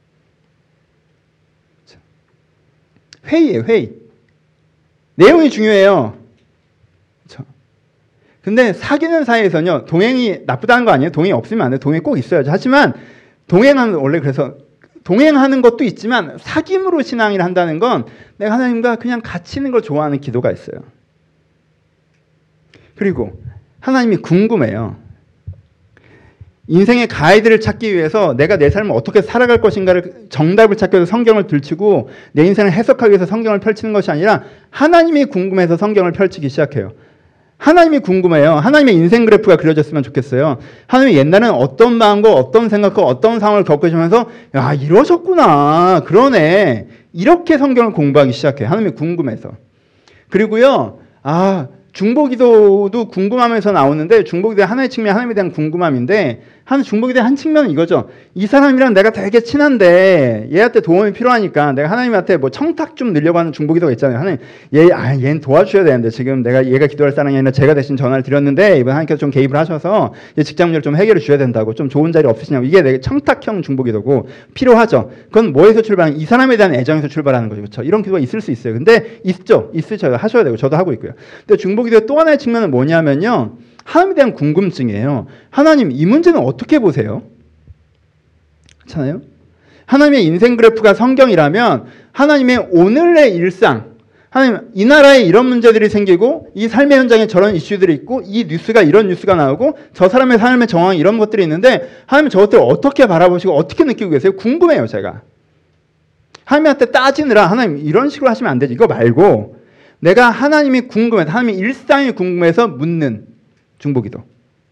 회의예요. 회의. 내용이 중요해요. 그렇죠? 근데 사귀는 사이에서는요. 동행이 나쁘다는 거 아니에요. 동행이 없으면 안 돼요. 동행이 꼭 있어야죠. 하지만 동행하는 원래 그래서 동행하는 것도 있지만 사귐으로 신앙을 한다는 건 내가 하나님과 그냥 같이 있는 걸 좋아하는 기도가 있어요. 그리고 하나님이 궁금해요. 인생의 가이드를 찾기 위해서 내가 내 삶을 어떻게 살아갈 것인가를 정답을 찾기 위해서 성경을 들추고 내 인생을 해석하기 위해서 성경을 펼치는 것이 아니라 하나님이 궁금해서 성경을 펼치기 시작해요. 하나님이 궁금해요. 하나님의 인생 그래프가 그려졌으면 좋겠어요. 하나님이 옛날에는 어떤 마음과 어떤 생각과 어떤 상황을 겪으시면서 야 이러셨구나 그러네 이렇게 성경을 공부하기 시작해요. 하나님이 궁금해서. 그리고요 아 중보기도도 궁금하면서 나오는데 중보기도의 하나의 측면이 하나님에 대한 궁금함인데 한 중보기도의 한 측면은 이거죠. 이 사람이랑 내가 되게 친한데 얘한테 도움이 필요하니까 내가 하나님한테 뭐 청탁 좀 넣으려고 하는 중보기도가 있잖아요. 하나님 얘, 아, 얘는 도와주셔야 되는데 지금 내가 얘가 기도할 사람이 아니라 제가 대신 전화를 드렸는데 이번 하나님께서 좀 개입을 하셔서 얘 직장 문제를 좀 해결해 주셔야 된다고 좀 좋은 자리 없으시냐고 이게 내 청탁형 중보기도고 필요하죠. 그건 뭐에서 출발하는 이 사람에 대한 애정에서 출발하는 거죠. 그렇죠? 이런 기도가 있을 수 있어요. 근데 있죠. 있으셔야 하셔야 되고 저도 하고 있고요. 근데 중보기도의 또 하나의 측면은 뭐냐면요. 하나님에 대한 궁금증이에요. 하나님 이 문제는 어떻게 보세요? 그렇잖아요. 하나님의 인생 그래프가 성경이라면 하나님의 오늘의 일상 하나님 이 나라에 이런 문제들이 생기고 이 삶의 현장에 저런 이슈들이 있고 이 뉴스가 이런 뉴스가 나오고 저 사람의 삶의 정황이 이런 것들이 있는데 하나님 저것들을 어떻게 바라보시고 어떻게 느끼고 계세요? 궁금해요. 제가. 하나님한테 따지느라 하나님 이런 식으로 하시면 안 되지. 이거 말고 내가 하나님이 궁금해서 하나님의 일상이 궁금해서 묻는 중보기도.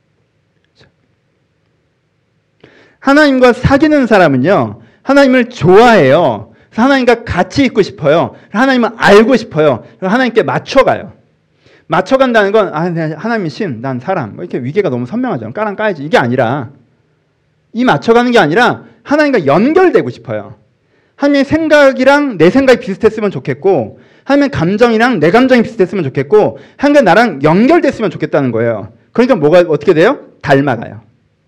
하나님과 사귀는 사람은요. 하나님을 좋아해요. 하나님과 같이 있고 싶어요. 하나님을 알고 싶어요. 하나님께 맞춰가요. 맞춰간다는 건 아, 하나님이 신, 난 사람. 뭐 이렇게 위계가 너무 선명하잖아. 까랑 까야지. 이게 아니라 이 맞춰가는 게 아니라 하나님과 연결되고 싶어요. 하나님의 생각이랑 내 생각이 비슷했으면 좋겠고 하나님의 감정이랑 내 감정이 비슷했으면 좋겠고 하나님과 나랑 연결됐으면 좋겠다는 거예요. 그러니까 뭐가 어떻게 돼요? 닮아가요.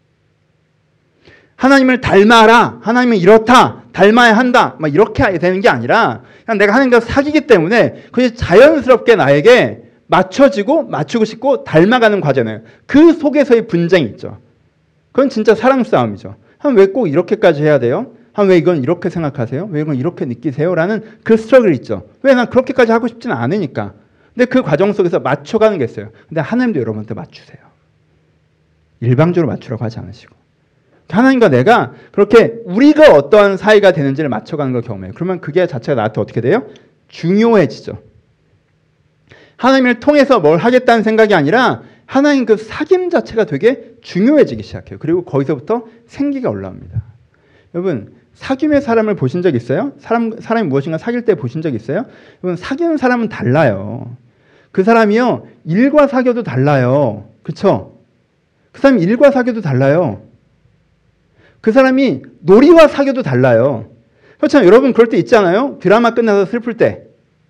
하나님을 닮아라. 하나님은 이렇다. 닮아야 한다. 막 이렇게 되는 게 아니라 그냥 내가 하나님과 사귀기 때문에 그게 자연스럽게 나에게 맞춰지고 맞추고 싶고 닮아가는 과정이에요. 그 속에서의 분쟁이 있죠. 그건 진짜 사랑 싸움이죠. 한 왜 꼭 이렇게까지 해야 돼요? 한 왜 이건 이렇게 생각하세요? 왜 이건 이렇게 느끼세요? 라는 그 스트러글이 있죠. 왜 난 그렇게까지 하고 싶지는 않으니까. 근데 그 과정 속에서 맞춰가는 게 있어요. 근데 하나님도 여러분한테 맞추세요. 일방적으로 맞추라고 하지 않으시고. 하나님과 내가 그렇게 우리가 어떠한 사이가 되는지를 맞춰가는 걸 경험해요. 그러면 그게 자체가 나한테 어떻게 돼요? 중요해지죠. 하나님을 통해서 뭘 하겠다는 생각이 아니라 하나님 그 사귐 자체가 되게 중요해지기 시작해요. 그리고 거기서부터 생기가 올라옵니다. 여러분 사귐의 사람을 보신 적 있어요? 사람, 사람이 무엇인가 사귈 때 보신 적 있어요? 여러분 사귀는 사람은 달라요. 그 사람이요 일과 사귀어도 달라요. 그렇죠? 그 사람이 일과 사귀어도 달라요. 그 사람이 놀이와 사귀어도 달라요. 그렇잖아요. 여러분 그럴 때 있잖아요. 드라마 끝나서 슬플 때.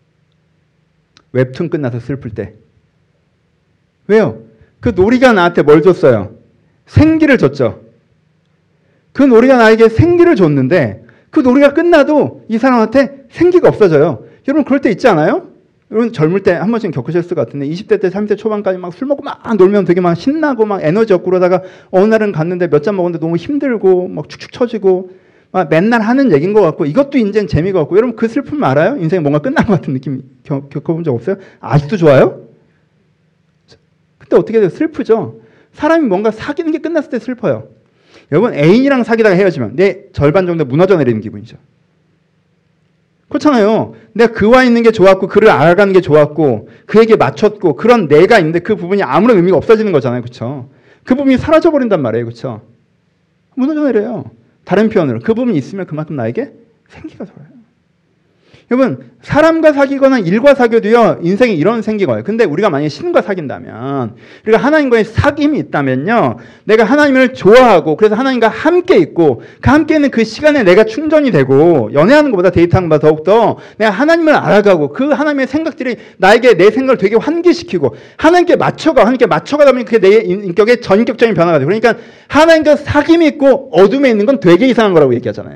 웹툰 끝나서 슬플 때. 왜요? 그 놀이가 나한테 뭘 줬어요? 생기를 줬죠. 그 놀이가 나에게 생기를 줬는데 그 놀이가 끝나도 이 사람한테 생기가 없어져요. 여러분 그럴 때 있지 않아요? 여러분 젊을 때 한 번씩 겪으실 것 같은데 이십 대 때 삼십 대 초반까지 막 술 먹고 막 놀면 되게 막 신나고 막 에너지 없고 그러다가 어느 날은 갔는데 몇 잔 먹었는데 너무 힘들고 막 축축 처지고 막 맨날 하는 얘기인 것 같고 이것도 인생 재미가 없고 여러분 그 슬픔 알아요? 인생이 뭔가 끝난 것 같은 느낌 겪, 겪어본 적 없어요? 아직도 좋아요? 그때 어떻게 돼요? 슬프죠. 사람이 뭔가 사귀는 게 끝났을 때 슬퍼요. 여러분 애인이랑 사귀다가 헤어지면 내 절반 정도 무너져 내리는 기분이죠. 그렇잖아요. 내가 그와 있는 게 좋았고 그를 알아가는 게 좋았고 그에게 맞췄고 그런 내가 있는데 그 부분이 아무런 의미가 없어지는 거잖아요. 그렇죠? 그 부분이 사라져버린단 말이에요. 그렇죠? 무너져 내려요. 다른 표현으로 그 부분이 있으면 그만큼 나에게 생기가 돌아요. 여러분 사람과 사귀거나 일과 사귀어도요 인생에 이런 생기가 와요. 근데 우리가 만약에 신과 사귄다면 우리가 하나님과의 사귐이 있다면요 내가 하나님을 좋아하고 그래서 하나님과 함께 있고 그 함께 있는 그 시간에 내가 충전이 되고 연애하는 것보다 데이트하는 것보다 더욱더 내가 하나님을 알아가고 그 하나님의 생각들이 나에게 내 생각을 되게 환기시키고 하나님께 맞춰가 하나님께 맞춰가다 보면 그게 내 인격의 전격적인 변화가 돼요. 그러니까 하나님과 사귐이 있고 어둠에 있는 건 되게 이상한 거라고 얘기하잖아요.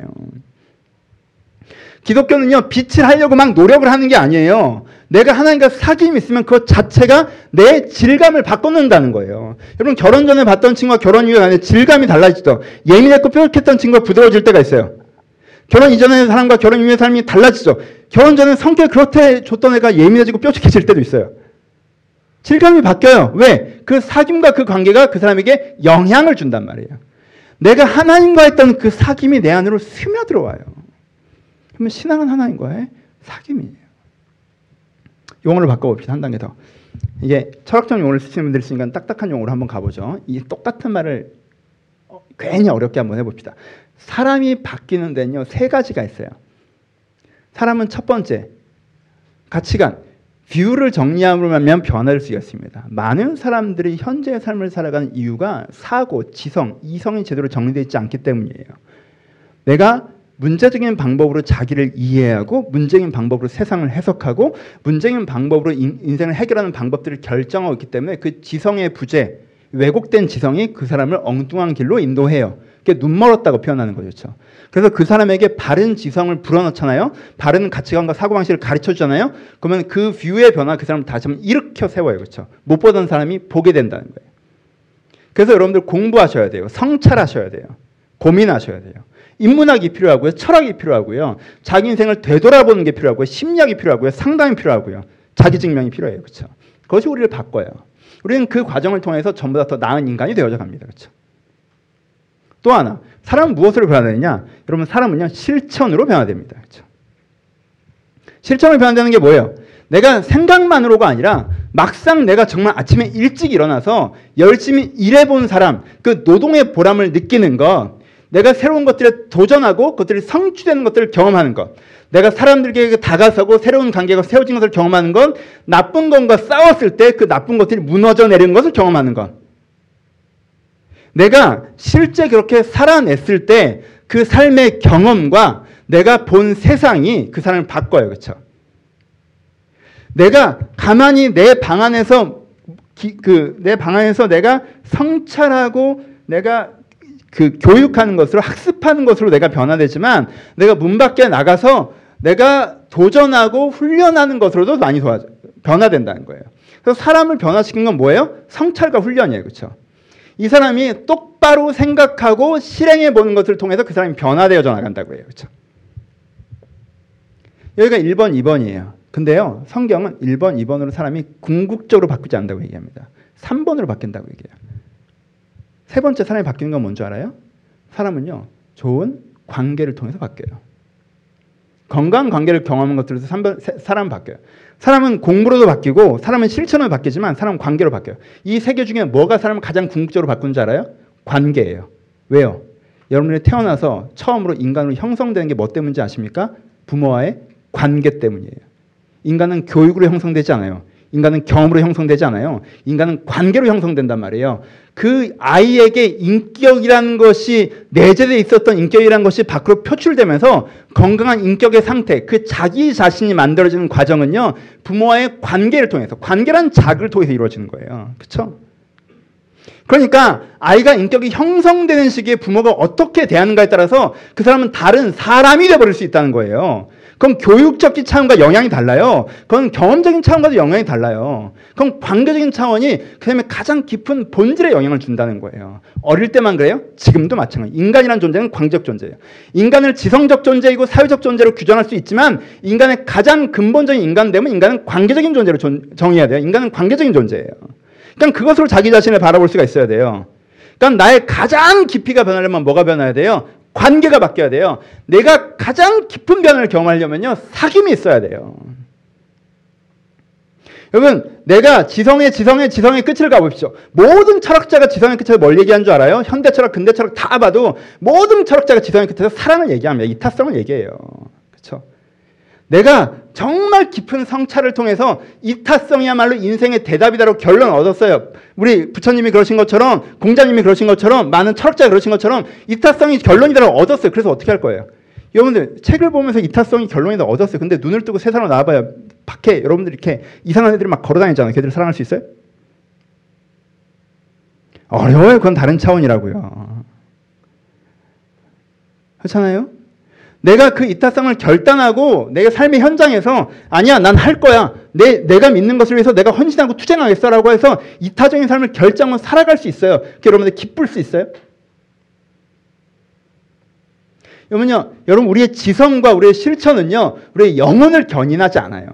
기독교는요 빛을 하려고 막 노력을 하는 게 아니에요. 내가 하나님과 사귐이 있으면 그것 자체가 내 질감을 바꿔놓는다는 거예요. 여러분 결혼 전에 봤던 친구와 결혼 이후에 가는 질감이 달라지죠. 예민했고 뾰족했던 친구가 부드러워질 때가 있어요. 결혼 이전의 사람과 결혼 이후의 사람이 달라지죠. 결혼 전에 성격이 그렇게 줬던 애가 예민해지고 뾰족해질 때도 있어요. 질감이 바뀌어요. 왜? 그 사귐과 그 관계가 그 사람에게 영향을 준단 말이에요. 내가 하나님과 했던 그 사귐이 내 안으로 스며들어와요. 그러면 신앙은 하나님과의 사귐이에요. 용어를 바꿔봅시다. 한 단계 더. 이게 철학적 용어를 쓰시는 분들 있으니까 딱딱한 용어로 한번 가보죠. 이 똑같은 말을 괜히 어렵게 한번 해봅시다. 사람이 바뀌는 데는요 세 가지가 있어요. 사람은 첫 번째 가치관, 뷰를 정리하면 변화될 수가 있습니다. 많은 사람들이 현재의 삶을 살아가는 이유가 사고, 지성, 이성이 제대로 정리되어 있지 않기 때문이에요. 내가 문제적인 방법으로 자기를 이해하고 문제적인 방법으로 세상을 해석하고 문제적인 방법으로 인, 인생을 해결하는 방법들을 결정하고 있기 때문에 그 지성의 부재, 왜곡된 지성이 그 사람을 엉뚱한 길로 인도해요. 그게 눈멀었다고 표현하는 거죠. 그래서 그 사람에게 바른 지성을 불어넣잖아요. 바른 가치관과 사고방식을 가르쳐주잖아요. 그러면 그 뷰의 변화 그 사람을 다시 한번 일으켜 세워요. 그렇죠? 못 보던 사람이 보게 된다는 거예요. 그래서 여러분들 공부하셔야 돼요. 성찰하셔야 돼요. 고민하셔야 돼요. 인문학이 필요하고요. 철학이 필요하고요. 자기 인생을 되돌아보는 게 필요하고요. 심리학이 필요하고요. 상담이 필요하고요. 자기 증명이 필요해요. 그렇죠? 그것이 우리를 바꿔요. 우리는 그 과정을 통해서 전부 다 더 나은 인간이 되어져 갑니다. 그렇죠? 또 하나, 사람은 무엇으로 변화되느냐? 여러분 사람은요 실천으로 변화됩니다. 그렇죠? 실천으로 변화되는 게 뭐예요? 내가 생각만으로가 아니라 막상 내가 정말 아침에 일찍 일어나서 열심히 일해본 사람, 그 노동의 보람을 느끼는 것, 내가 새로운 것들에 도전하고 그것들이 성취되는 것들을 경험하는 것. 내가 사람들에게 다가서고 새로운 관계가 세워진 것을 경험하는 건 나쁜 것과 싸웠을 때 그 나쁜 것들이 무너져 내리는 것을 경험하는 것. 내가 실제 그렇게 살아냈을 때 그 삶의 경험과 내가 본 세상이 그 사람을 바꿔요. 그렇죠? 내가 가만히 내 방 안에서 그 내 방 안에서 내가 성찰하고 내가 그 교육하는 것으로 학습하는 것으로 내가 변화되지만 내가 문 밖에 나가서 내가 도전하고 훈련하는 것으로도 많이 도와 변화된다는 거예요. 그래서 사람을 변화시키는 건 뭐예요? 성찰과 훈련이에요. 그렇죠? 이 사람이 똑바로 생각하고 실행해 보는 것을 통해서 그 사람이 변화되어져 나간다고 해요. 그렇죠? 여기가 일 번, 이 번이에요. 근데요, 성경은 일 번, 이 번으로 사람이 궁극적으로 바꾸지 않는다고 얘기합니다. 삼 번으로 바뀐다고 얘기해요. 세 번째 사람이 바뀌는 건 뭔지 알아요? 사람은요, 좋은 관계를 통해서 바뀌어요. 건강한 관계를 경험하는 것들에서 삼 번, 사람은 바뀌어요. 사람은 공부로도 바뀌고 사람은 실천으로 바뀌지만 사람은 관계로 바뀌어요. 이 세 개 중에 뭐가 사람을 가장 궁극적으로 바꾸는 줄 알아요? 관계예요. 왜요? 여러분들이 태어나서 처음으로 인간으로 형성되는 게 뭐 때문인지 아십니까? 부모와의 관계 때문이에요. 인간은 교육으로 형성되지 않아요. 인간은 경험으로 형성되지 않아요. 인간은 관계로 형성된단 말이에요. 그 아이에게 인격이라는 것이 내재되어 있었던 인격이라는 것이 밖으로 표출되면서 건강한 인격의 상태, 그 자기 자신이 만들어지는 과정은요, 부모와의 관계를 통해서, 관계란 자극을 통해서 이루어지는 거예요. 그렇죠? 그러니까 아이가 인격이 형성되는 시기에 부모가 어떻게 대하는가에 따라서 그 사람은 다른 사람이 되어버릴 수 있다는 거예요. 그건 교육적인 차원과 영향이 달라요. 그건 경험적인 차원과도 영향이 달라요. 그건 관계적인 차원이 그 다음에 가장 깊은 본질에 영향을 준다는 거예요. 어릴 때만 그래요? 지금도 마찬가지. 인간이라는 존재는 관계적 존재예요. 인간을 지성적 존재이고 사회적 존재로 규정할 수 있지만 인간의 가장 근본적인 인간됨은 인간은 관계적인 존재로 정의해야 돼요. 인간은 관계적인 존재예요. 그러니까 그것으로 자기 자신을 바라볼 수가 있어야 돼요. 그러니까 나의 가장 깊이가 변하려면 뭐가 변해야 돼요? 관계가 바뀌어야 돼요. 내가 가장 깊은 변화를 경험하려면요, 사귐이 있어야 돼요. 여러분, 내가 지성의 지성의 지성의 끝을 가보십시오. 모든 철학자가 지성의 끝에서 뭘 얘기한 줄 알아요? 현대 철학, 근대 철학 다 봐도 모든 철학자가 지성의 끝에서 사랑을 얘기합니다. 이타성을 얘기해요. 그렇죠? 내가 정말 깊은 성찰을 통해서 이타성이야말로 인생의 대답이다라고 결론을 얻었어요. 우리 부처님이 그러신 것처럼, 공자님이 그러신 것처럼, 많은 철학자가 그러신 것처럼 이타성이 결론이다라고 얻었어요. 그래서 어떻게 할 거예요? 여러분들 책을 보면서 이타성이 결론이다 얻었어요. 근데 눈을 뜨고 세상으로 나와봐요. 밖에 여러분들 이렇게 이상한 애들이 막 걸어다니잖아요. 걔들 사랑할 수 있어요? 어려워요. 그건 다른 차원이라고요. 그렇잖아요? 내가 그 이타성을 결단하고 내가 삶의 현장에서 아니야, 난 할 거야. 내, 내가 믿는 것을 위해서 내가 헌신하고 투쟁하겠어라고 해서 이타적인 삶을 결정하고 살아갈 수 있어요. 여러분들 기쁠 수 있어요? 여러분요, 여러분 우리의 지성과 우리의 실천은요, 우리의 영혼을 견인하지 않아요.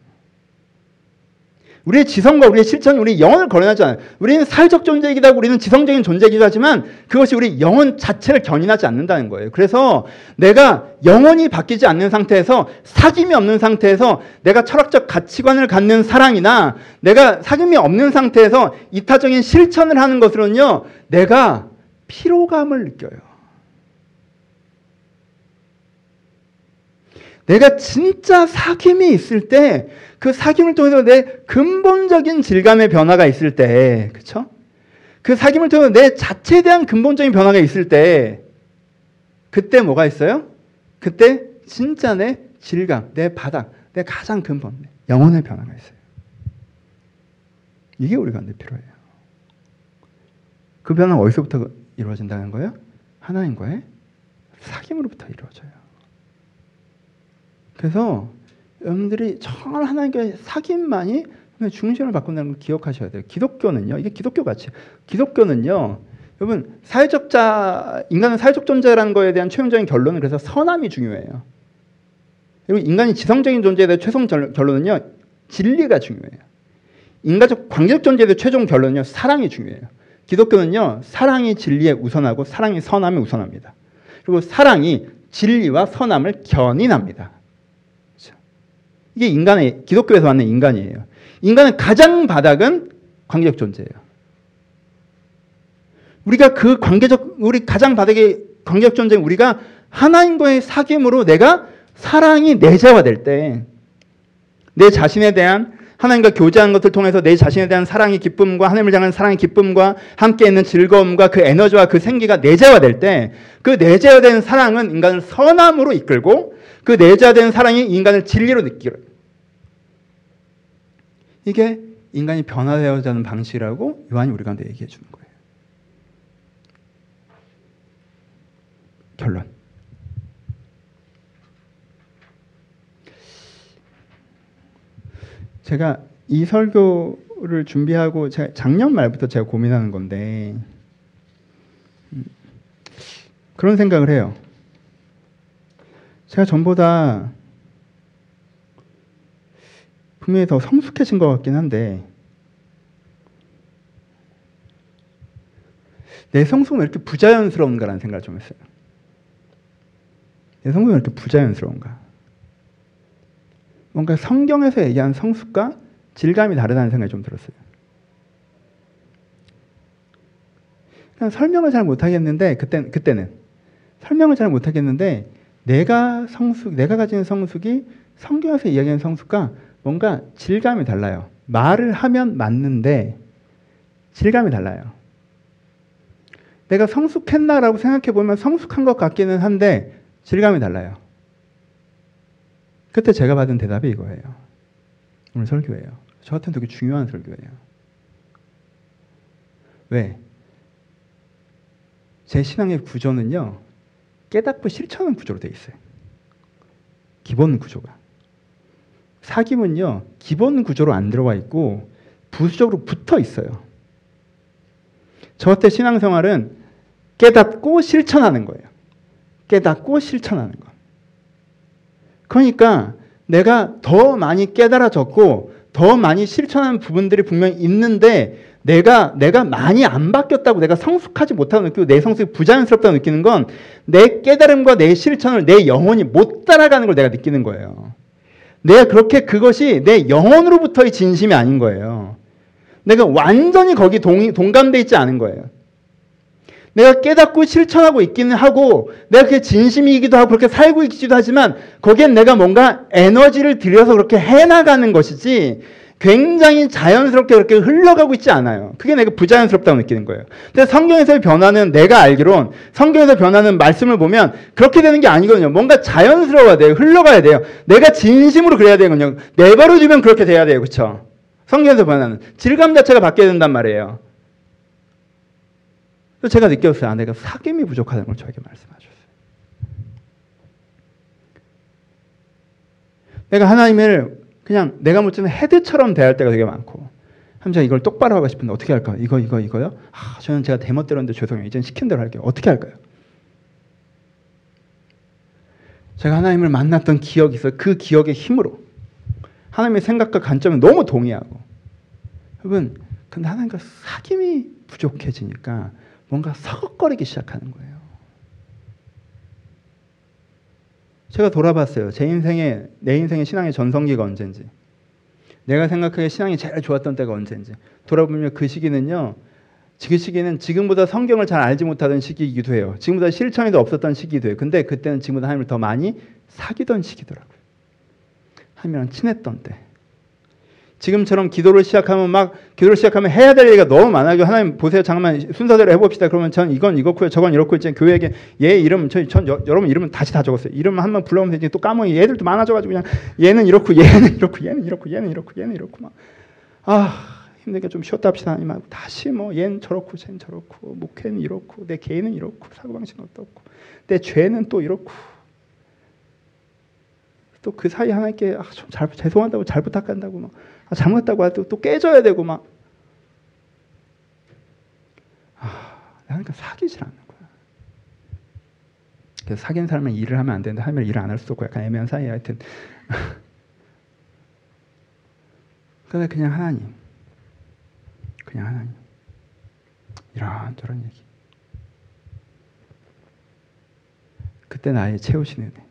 우리의 지성과 우리의 실천은 우리 영혼을 거론하지 않아요. 우리는 사회적 존재이기도 하고 우리는 지성적인 존재이기도 하지만 그것이 우리 영혼 자체를 견인하지 않는다는 거예요. 그래서 내가 영혼이 바뀌지 않는 상태에서 사귐이 없는 상태에서 내가 철학적 가치관을 갖는 사랑이나 내가 사귐이 없는 상태에서 이타적인 실천을 하는 것으로는요, 내가 피로감을 느껴요. 내가 진짜 사귐이 있을 때 그 사귐을 통해서 내 근본적인 질감의 변화가 있을 때, 그렇죠? 그 사귐을 통해서 내 자체에 대한 근본적인 변화가 있을 때, 그때 뭐가 있어요? 그때 진짜 내 질감, 내 바닥, 내 가장 근본, 영혼의 변화가 있어요. 이게 우리가 늘 필요해요. 그 변화는 어디서부터 이루어진다는 거예요? 하나님과의 사귐으로부터 이루어져요. 그래서 여러분들이 정말 하나님과의 사귐만이 중심을 바꾼다는 걸 기억하셔야 돼요. 기독교는요, 이게 기독교 가치예요. 기독교는요, 여러분 사회적 자, 인간은 사회적 존재라는 거에 대한 최종적인 결론은 그래서 선함이 중요해요. 그리고 인간이 지성적인 존재에 대한 최종 결론은요, 진리가 중요해요. 인간적 관계적 존재에 대한 최종 결론은요, 사랑이 중요해요. 기독교는요, 사랑이 진리에 우선하고 사랑이 선함에 우선합니다. 그리고 사랑이 진리와 선함을 견인합니다. 이게 인간의, 기독교에서 만든 인간이에요. 인간의 가장 바닥은 관계적 존재예요. 우리가 그 관계적, 우리 가장 바닥에 관계적 전쟁, 우리가 하나님과의 사귐으로 내가 사랑이 내재화될 때, 내 자신에 대한 하나님과 교제하는 것을 통해서 내 자신에 대한 사랑의 기쁨과 하나님을 향한 사랑의 기쁨과 함께 있는 즐거움과 그 에너지와 그 생기가 내재화될 때, 그 내재화된 사랑은 인간을 선함으로 이끌고 그 내재화된 사랑이 인간을 진리로 느끼려. 이게 인간이 변화되어야 하는 방식이라고 요한이 우리 가운데 얘기해 주는 거예요. 결론. 제가 이 설교를 준비하고 제가 작년 말부터 제가 고민하는 건데 그런 생각을 해요. 제가 전보다 분명히 더 성숙해진 것 같긴 한데 내 성숙은 왜 이렇게 부자연스러운가라는 생각을 좀 했어요. 내 성숙은 왜 이렇게 부자연스러운가? 뭔가 성경에서 얘기하는 성숙과 질감이 다르다는 생각이 좀 들었어요. 그냥 설명을 잘 못하겠는데 그때, 그때는 설명을 잘 못하겠는데 내가 성숙, 내가 가지는 성숙이 성경에서 이야기하는 성숙과 뭔가 질감이 달라요. 말을 하면 맞는데 질감이 달라요. 내가 성숙했나라고 생각해보면 성숙한 것 같기는 한데 질감이 달라요. 그때 제가 받은 대답이 이거예요. 오늘 설교예요. 저한테는 되게 중요한 설교예요. 왜? 제 신앙의 구조는요, 깨닫고 실천하는 구조로 되어 있어요. 기본 구조가. 사귐은요, 기본 구조로 안 들어가 있고 부수적으로 붙어 있어요. 저한테 신앙생활은 깨닫고 실천하는 거예요. 깨닫고 실천하는 거. 그러니까 내가 더 많이 깨달아졌고 더 많이 실천하는 부분들이 분명히 있는데 내가 내가 많이 안 바뀌었다고 내가 성숙하지 못하고 느끼고 내 성숙이 부자연스럽다고 느끼는 건 내 깨달음과 내 실천을 내 영혼이 못 따라가는 걸 내가 느끼는 거예요. 내가 그렇게 그것이 내 영혼으로부터의 진심이 아닌 거예요. 내가 완전히 거기 동, 동감돼 있지 않은 거예요. 내가 깨닫고 실천하고 있기는 하고 내가 그게 진심이기도 하고 그렇게 살고 있기도 하지만 거기엔 내가 뭔가 에너지를 들여서 그렇게 해나가는 것이지 굉장히 자연스럽게 그렇게 흘러가고 있지 않아요. 그게 내가 부자연스럽다고 느끼는 거예요. 근데 성경에서의 변화는 내가 알기론 성경에서 변화는 말씀을 보면 그렇게 되는 게 아니거든요. 뭔가 자연스러워야 돼요. 흘러가야 돼요. 내가 진심으로 그래야 되거든요. 내버려두면 그렇게 돼야 돼요. 그렇죠? 성경에서 변화는 질감 자체가 바뀌어야 된단 말이에요. 제가 느꼈어요. 아, 내가 사귐이 부족하다는 걸 저에게 말씀하셨어요. 내가 하나님을 그냥 내가 묻지는 헤드처럼 대할 때가 되게 많고 함정 이걸 똑바로 하고 싶은데 어떻게 할까요? 이거 이거 이거요? 아, 저는 제가 대멋대로 했는데 죄송해요. 이제는 시킨 대로 할게요. 어떻게 할까요? 제가 하나님을 만났던 기억이 있어요. 그 기억의 힘으로 하나님의 생각과 관점에 너무 동의하고 여러분 근데 하나님과 사귐이 부족해지니까 뭔가 서걱거리기 시작하는 거예요. 제가 돌아봤어요. 제 인생에, 내 인생의 신앙의 전성기가 언제인지. 내가 생각하기에 신앙이 제일 좋았던 때가 언제인지. 돌아보면 그 시기는요. 그 시기는 지금보다 성경을 잘 알지 못하던 시기이기도 해요. 지금보다 실천이 더 없었던 시기이기도 해요. 근데 그때는 지금보다 하나님을 더 많이 사귀던 시기더라고요. 하나님이랑 친했던 때. 지금처럼 기도를 시작하면 막 기도를 시작하면 해야 될 얘기가 너무 많아요. 하나님 보세요. 잠깐만 순서대로 해봅시다. 그러면 전 이건 이렇고요. 저건 이렇고 있잖아요. 교회에게 얘 이름 전, 전 여, 여러분 이름은 다시 다 적었어요. 이름만 한 번 불러오면 되지. 또 까먹이 얘들도 많아져가지고 그냥 얘는 이렇고 얘는 이렇고 얘는 이렇고 얘는 이렇고 얘는 이렇고 막 아 힘들게 좀 쉬었다 합시다. 아니 막 다시 뭐 얘는 저렇고 쟤는 저렇고 목회는 이렇고 내 개인은 이렇고 사고방식은 어떻고 내 죄는 또 이렇고 또 그 사이 하나님께 아, 좀 잘 죄송하다고 잘 부탁한다고 막 아, 잘못했다고 해도 또 깨져야 되고 막 아, 그러니까 사귀질 않는 거야. 그래서 사귄 사람은 일을 하면 안 되는데 하면 일을 안 할 수도 없고 약간 애매한 사이에 하여튼 근데 그냥 하나님 그냥 하나님 이런저런 얘기 그때 나의 채우시는 은혜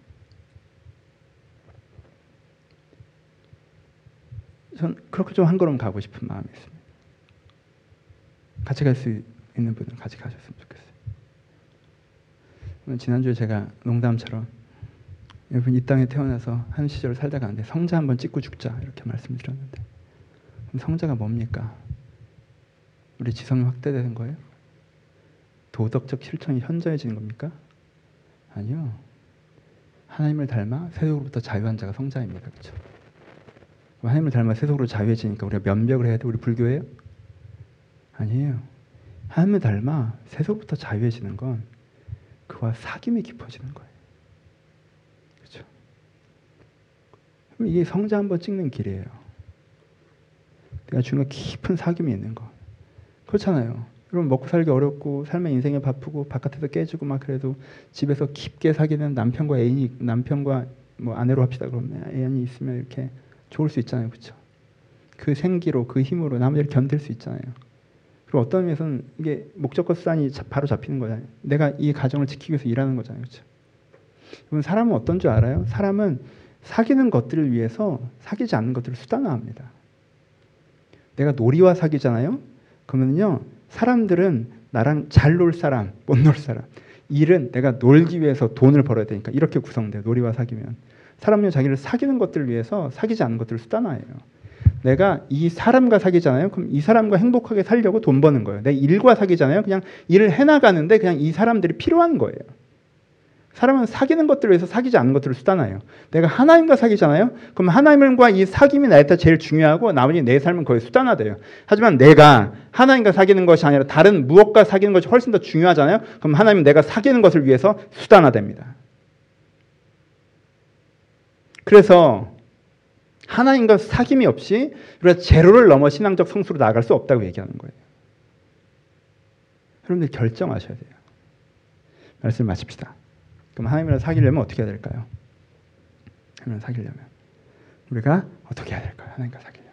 전 그렇게 좀 한 걸음 가고 싶은 마음이 있습니다. 같이 갈 수 있는 분은 같이 가셨으면 좋겠어요. 지난주에 제가 농담처럼 여러분 이 땅에 태어나서 한 시절 살다가 안 돼. 성자 한번 찍고 죽자 이렇게 말씀드렸는데 그럼 성자가 뭡니까? 우리 지성이 확대되는 거예요? 도덕적 실천이 현저해지는 겁니까? 아니요. 하나님을 닮아 세속으로부터 자유한 자가 성자입니다. 그렇죠? 하나님을 닮아 세속으로 자유해지니까 우리가 면벽을 해야 돼? 우리 불교예요? 아니에요. 하나님을 닮아 세속부터 자유해지는 건 그와 사귐이 깊어지는 거예요. 그렇죠? 이게 성자 한번 찍는 길이에요. 내가 주는 깊은 사귐이 있는 거. 그렇잖아요. 여러분 먹고 살기 어렵고 삶의 인생이 바쁘고 바깥에서 깨지고 막 그래도 집에서 깊게 사귀는 남편과 애인이 남편과 뭐 아내로 합시다 그러면 애인이 있으면 이렇게 좋을 수 있잖아요. 그렇죠? 그 생기로 그 힘으로 나머지를 견딜 수 있잖아요. 그리고 어떤 의미에서는 이게 목적과 수단이 바로 잡히는 거잖아요. 내가 이 가정을 지키기 위해서 일하는 거잖아요. 그렇죠? 여러분 사람은 어떤 줄 알아요? 사람은 사귀는 것들을 위해서 사귀지 않는 것들을 수단화합니다. 내가 놀이와 사귀잖아요. 그러면요. 사람들은 나랑 잘 놀 사람, 못 놀 사람. 일은 내가 놀기 위해서 돈을 벌어야 되니까 이렇게 구성돼요. 놀이와 사귀면. 사람은 자기를 사귀는 것들을 위해서 사귀지 않는 것들을 수단화해요. 내가 이 사람과 사귀잖아요. 그럼 이 사람과 행복하게 살려고 돈 버는 거예요. 내 일과 사귀잖아요. 그냥 일을 해나가는데 그냥 이 사람들이 필요한 거예요. 사람은 사귀는 것들을 위해서 사귀지 않는 것들을 수단화해요. 내가 하나님과 사귀잖아요. 그럼 하나님과 이 사귐이 나한테 제일 중요하고 나머지 내 삶은 거의 수단화돼요. 하지만 내가 하나님과 사귀는 것이 아니라 다른 무엇과 사귀는 것이 훨씬 더 중요하잖아요. 그럼 하나님은 내가 사귀는 것을 위해서 수단화됩니다. 그래서 하나님과 사귐이 없이 우리가 제로를 넘어 신앙적 성수로 나아갈 수 없다고 얘기하는 거예요. 여러분들 결정하셔야 돼요. 말씀 마칩시다. 그럼 하나님이랑 사귀려면 어떻게 해야 될까요? 하나님이랑 사귀려면 우리가 어떻게 해야 될까요? 하나님과 사귀려면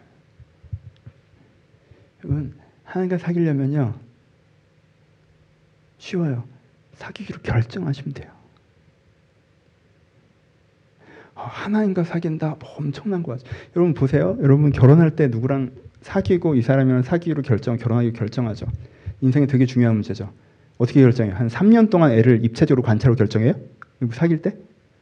여러분 하나님과 사귀려면요 쉬워요. 사귀기로 결정하시면 돼요. 어, 하나님과 사귄다 뭐 엄청난 거 같죠. 여러분 보세요. 여러분 결혼할 때 누구랑 사귀고 이 사람이랑 사귀기로 결정 결혼하기로 결정하죠. 인생에 되게 중요한 문제죠. 어떻게 결정해요? 한 삼 년 동안 애를 입체적으로 관찰하고 결정해요? 사귈 때?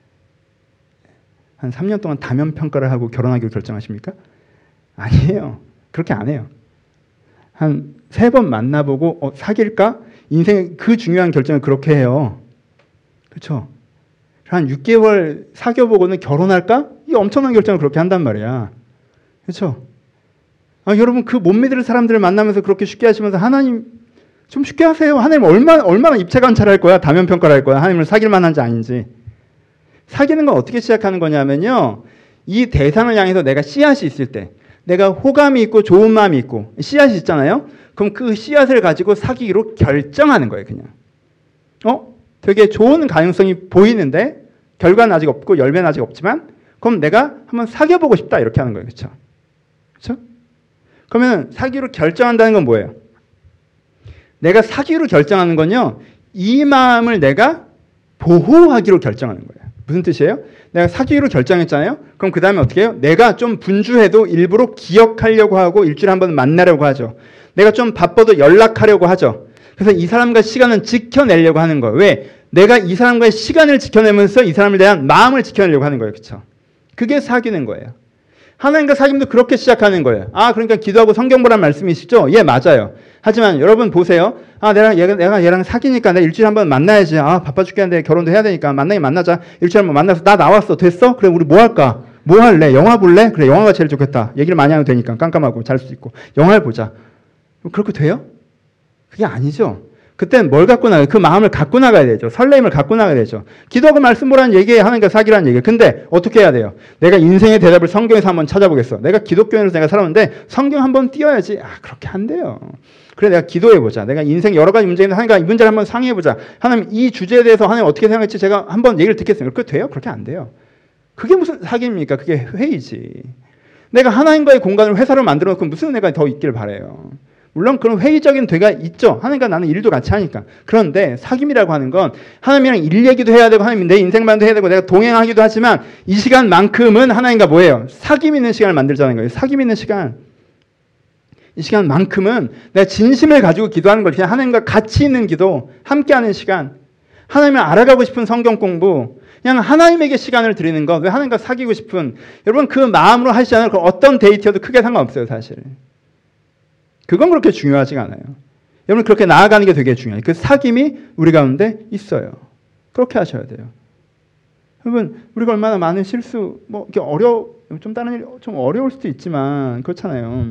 한 삼 년 동안 다면 평가를 하고 결혼하기로 결정하십니까? 아니에요. 그렇게 안 해요. 한 세 번 만나보고 어, 사귈까? 인생의 그 중요한 결정을 그렇게 해요. 그렇죠? 한 육 개월 사귀어보고는 결혼할까? 이 엄청난 결정을 그렇게 한단 말이야. 그렇죠? 아, 여러분 그 못 믿을 사람들을 만나면서 그렇게 쉽게 하시면서 하나님 좀 쉽게 하세요. 하나님 얼마나 얼마나 입체 관찰할 거야? 다면 평가를 할 거야? 하나님을 사귈 만한지 아닌지. 사귀는 건 어떻게 시작하는 거냐면요. 이 대상을 향해서 내가 씨앗이 있을 때, 내가 호감이 있고 좋은 마음이 있고 씨앗이 있잖아요. 그럼 그 씨앗을 가지고 사귀기로 결정하는 거예요. 그냥. 어? 되게 좋은 가능성이 보이는데 결과는 아직 없고 열매는 아직 없지만 그럼 내가 한번 사귀어보고 싶다 이렇게 하는 거예요. 그렇죠? 그렇죠? 그러면 사귀기로 결정한다는 건 뭐예요? 내가 사귀기로 결정하는 건요. 이 마음을 내가 보호하기로 결정하는 거예요. 무슨 뜻이에요? 내가 사귀기로 결정했잖아요. 그럼 그 다음에 어떻게 해요? 내가 좀 분주해도 일부러 기억하려고 하고 일주일에 한 번 만나려고 하죠. 내가 좀 바빠도 연락하려고 하죠. 그래서 이 사람과 시간은 지켜내려고 하는 거예요. 왜? 내가 이 사람과의 시간을 지켜내면서 이 사람에 대한 마음을 지켜내려고 하는 거예요. 그렇죠? 그게 사귀는 거예요. 하나님과 사귐도 그렇게 시작하는 거예요. 아, 그러니까 기도하고 성경 보라는 말씀이시죠? 예, 맞아요. 하지만 여러분 보세요. 아, 내가, 얘가, 내가 얘랑 사귀니까 내가 일주일에 한 번 만나야지. 아, 바빠 죽겠는데 결혼도 해야 되니까 만나긴 만나자. 일주일에 한 번 만나서 나 나왔어. 됐어? 그래, 우리 뭐 할까? 뭐 할래? 영화 볼래? 그래, 영화가 제일 좋겠다. 얘기를 많이 하면 되니까 깜깜하고 잘 수도 있고. 영화를 보자. 그렇게 돼요? 그게 아니죠. 그때는 뭘 갖고 나가요? 그 마음을 갖고 나가야 되죠. 설레임을 갖고 나가야 되죠. 기도하고 말씀 보라는 얘기에 하나님과 사귀라는 얘기예요. 근데 어떻게 해야 돼요? 내가 인생의 대답을 성경에서 한번 찾아보겠어. 내가 기독교인으로서 내가 살았는데 성경 한번 띄워야지. 아, 그렇게 안 돼요. 그래, 내가 기도해보자. 내가 인생 여러 가지 문제인데 하나님과 이 문제를 한번 상의해보자. 하나님 이 주제에 대해서 하나님 어떻게 생각할지 제가 한번 얘기를 듣겠습니다. 그렇게 돼요? 그렇게 안 돼요. 그게 무슨 사귐입니까? 그게 회의지. 내가 하나님과의 공간을 회사로 만들어 놓고 무슨 은혜가 더 있길 바라요. 물론 그런 회의적인 되가 있죠. 하나님과 나는 일도 같이 하니까. 그런데 사귐이라고 하는 건 하나님이랑 일 얘기도 해야 되고 하나님 내 인생만도 해야 되고 내가 동행하기도 하지만 이 시간만큼은 하나님과 뭐예요? 사귐 있는 시간을 만들자는 거예요. 사귐 있는 시간. 이 시간만큼은 내가 진심을 가지고 기도하는 걸 그냥 하나님과 같이 있는 기도, 함께하는 시간. 하나님을 알아가고 싶은 성경 공부, 그냥 하나님에게 시간을 드리는 것, 왜 하나님과 사귀고 싶은, 여러분 그 마음으로 하시잖아요. 그 어떤 데이트여도 크게 상관없어요, 사실. 그건 그렇게 중요하지가 않아요. 여러분 그렇게 나아가는 게 되게 중요해요. 그 사귐이 우리 가운데 있어요. 그렇게 하셔야 돼요. 여러분 우리가 얼마나 많은 실수, 뭐 이렇게 어려, 좀 다른 일, 좀 어려울 수도 있지만 그렇잖아요.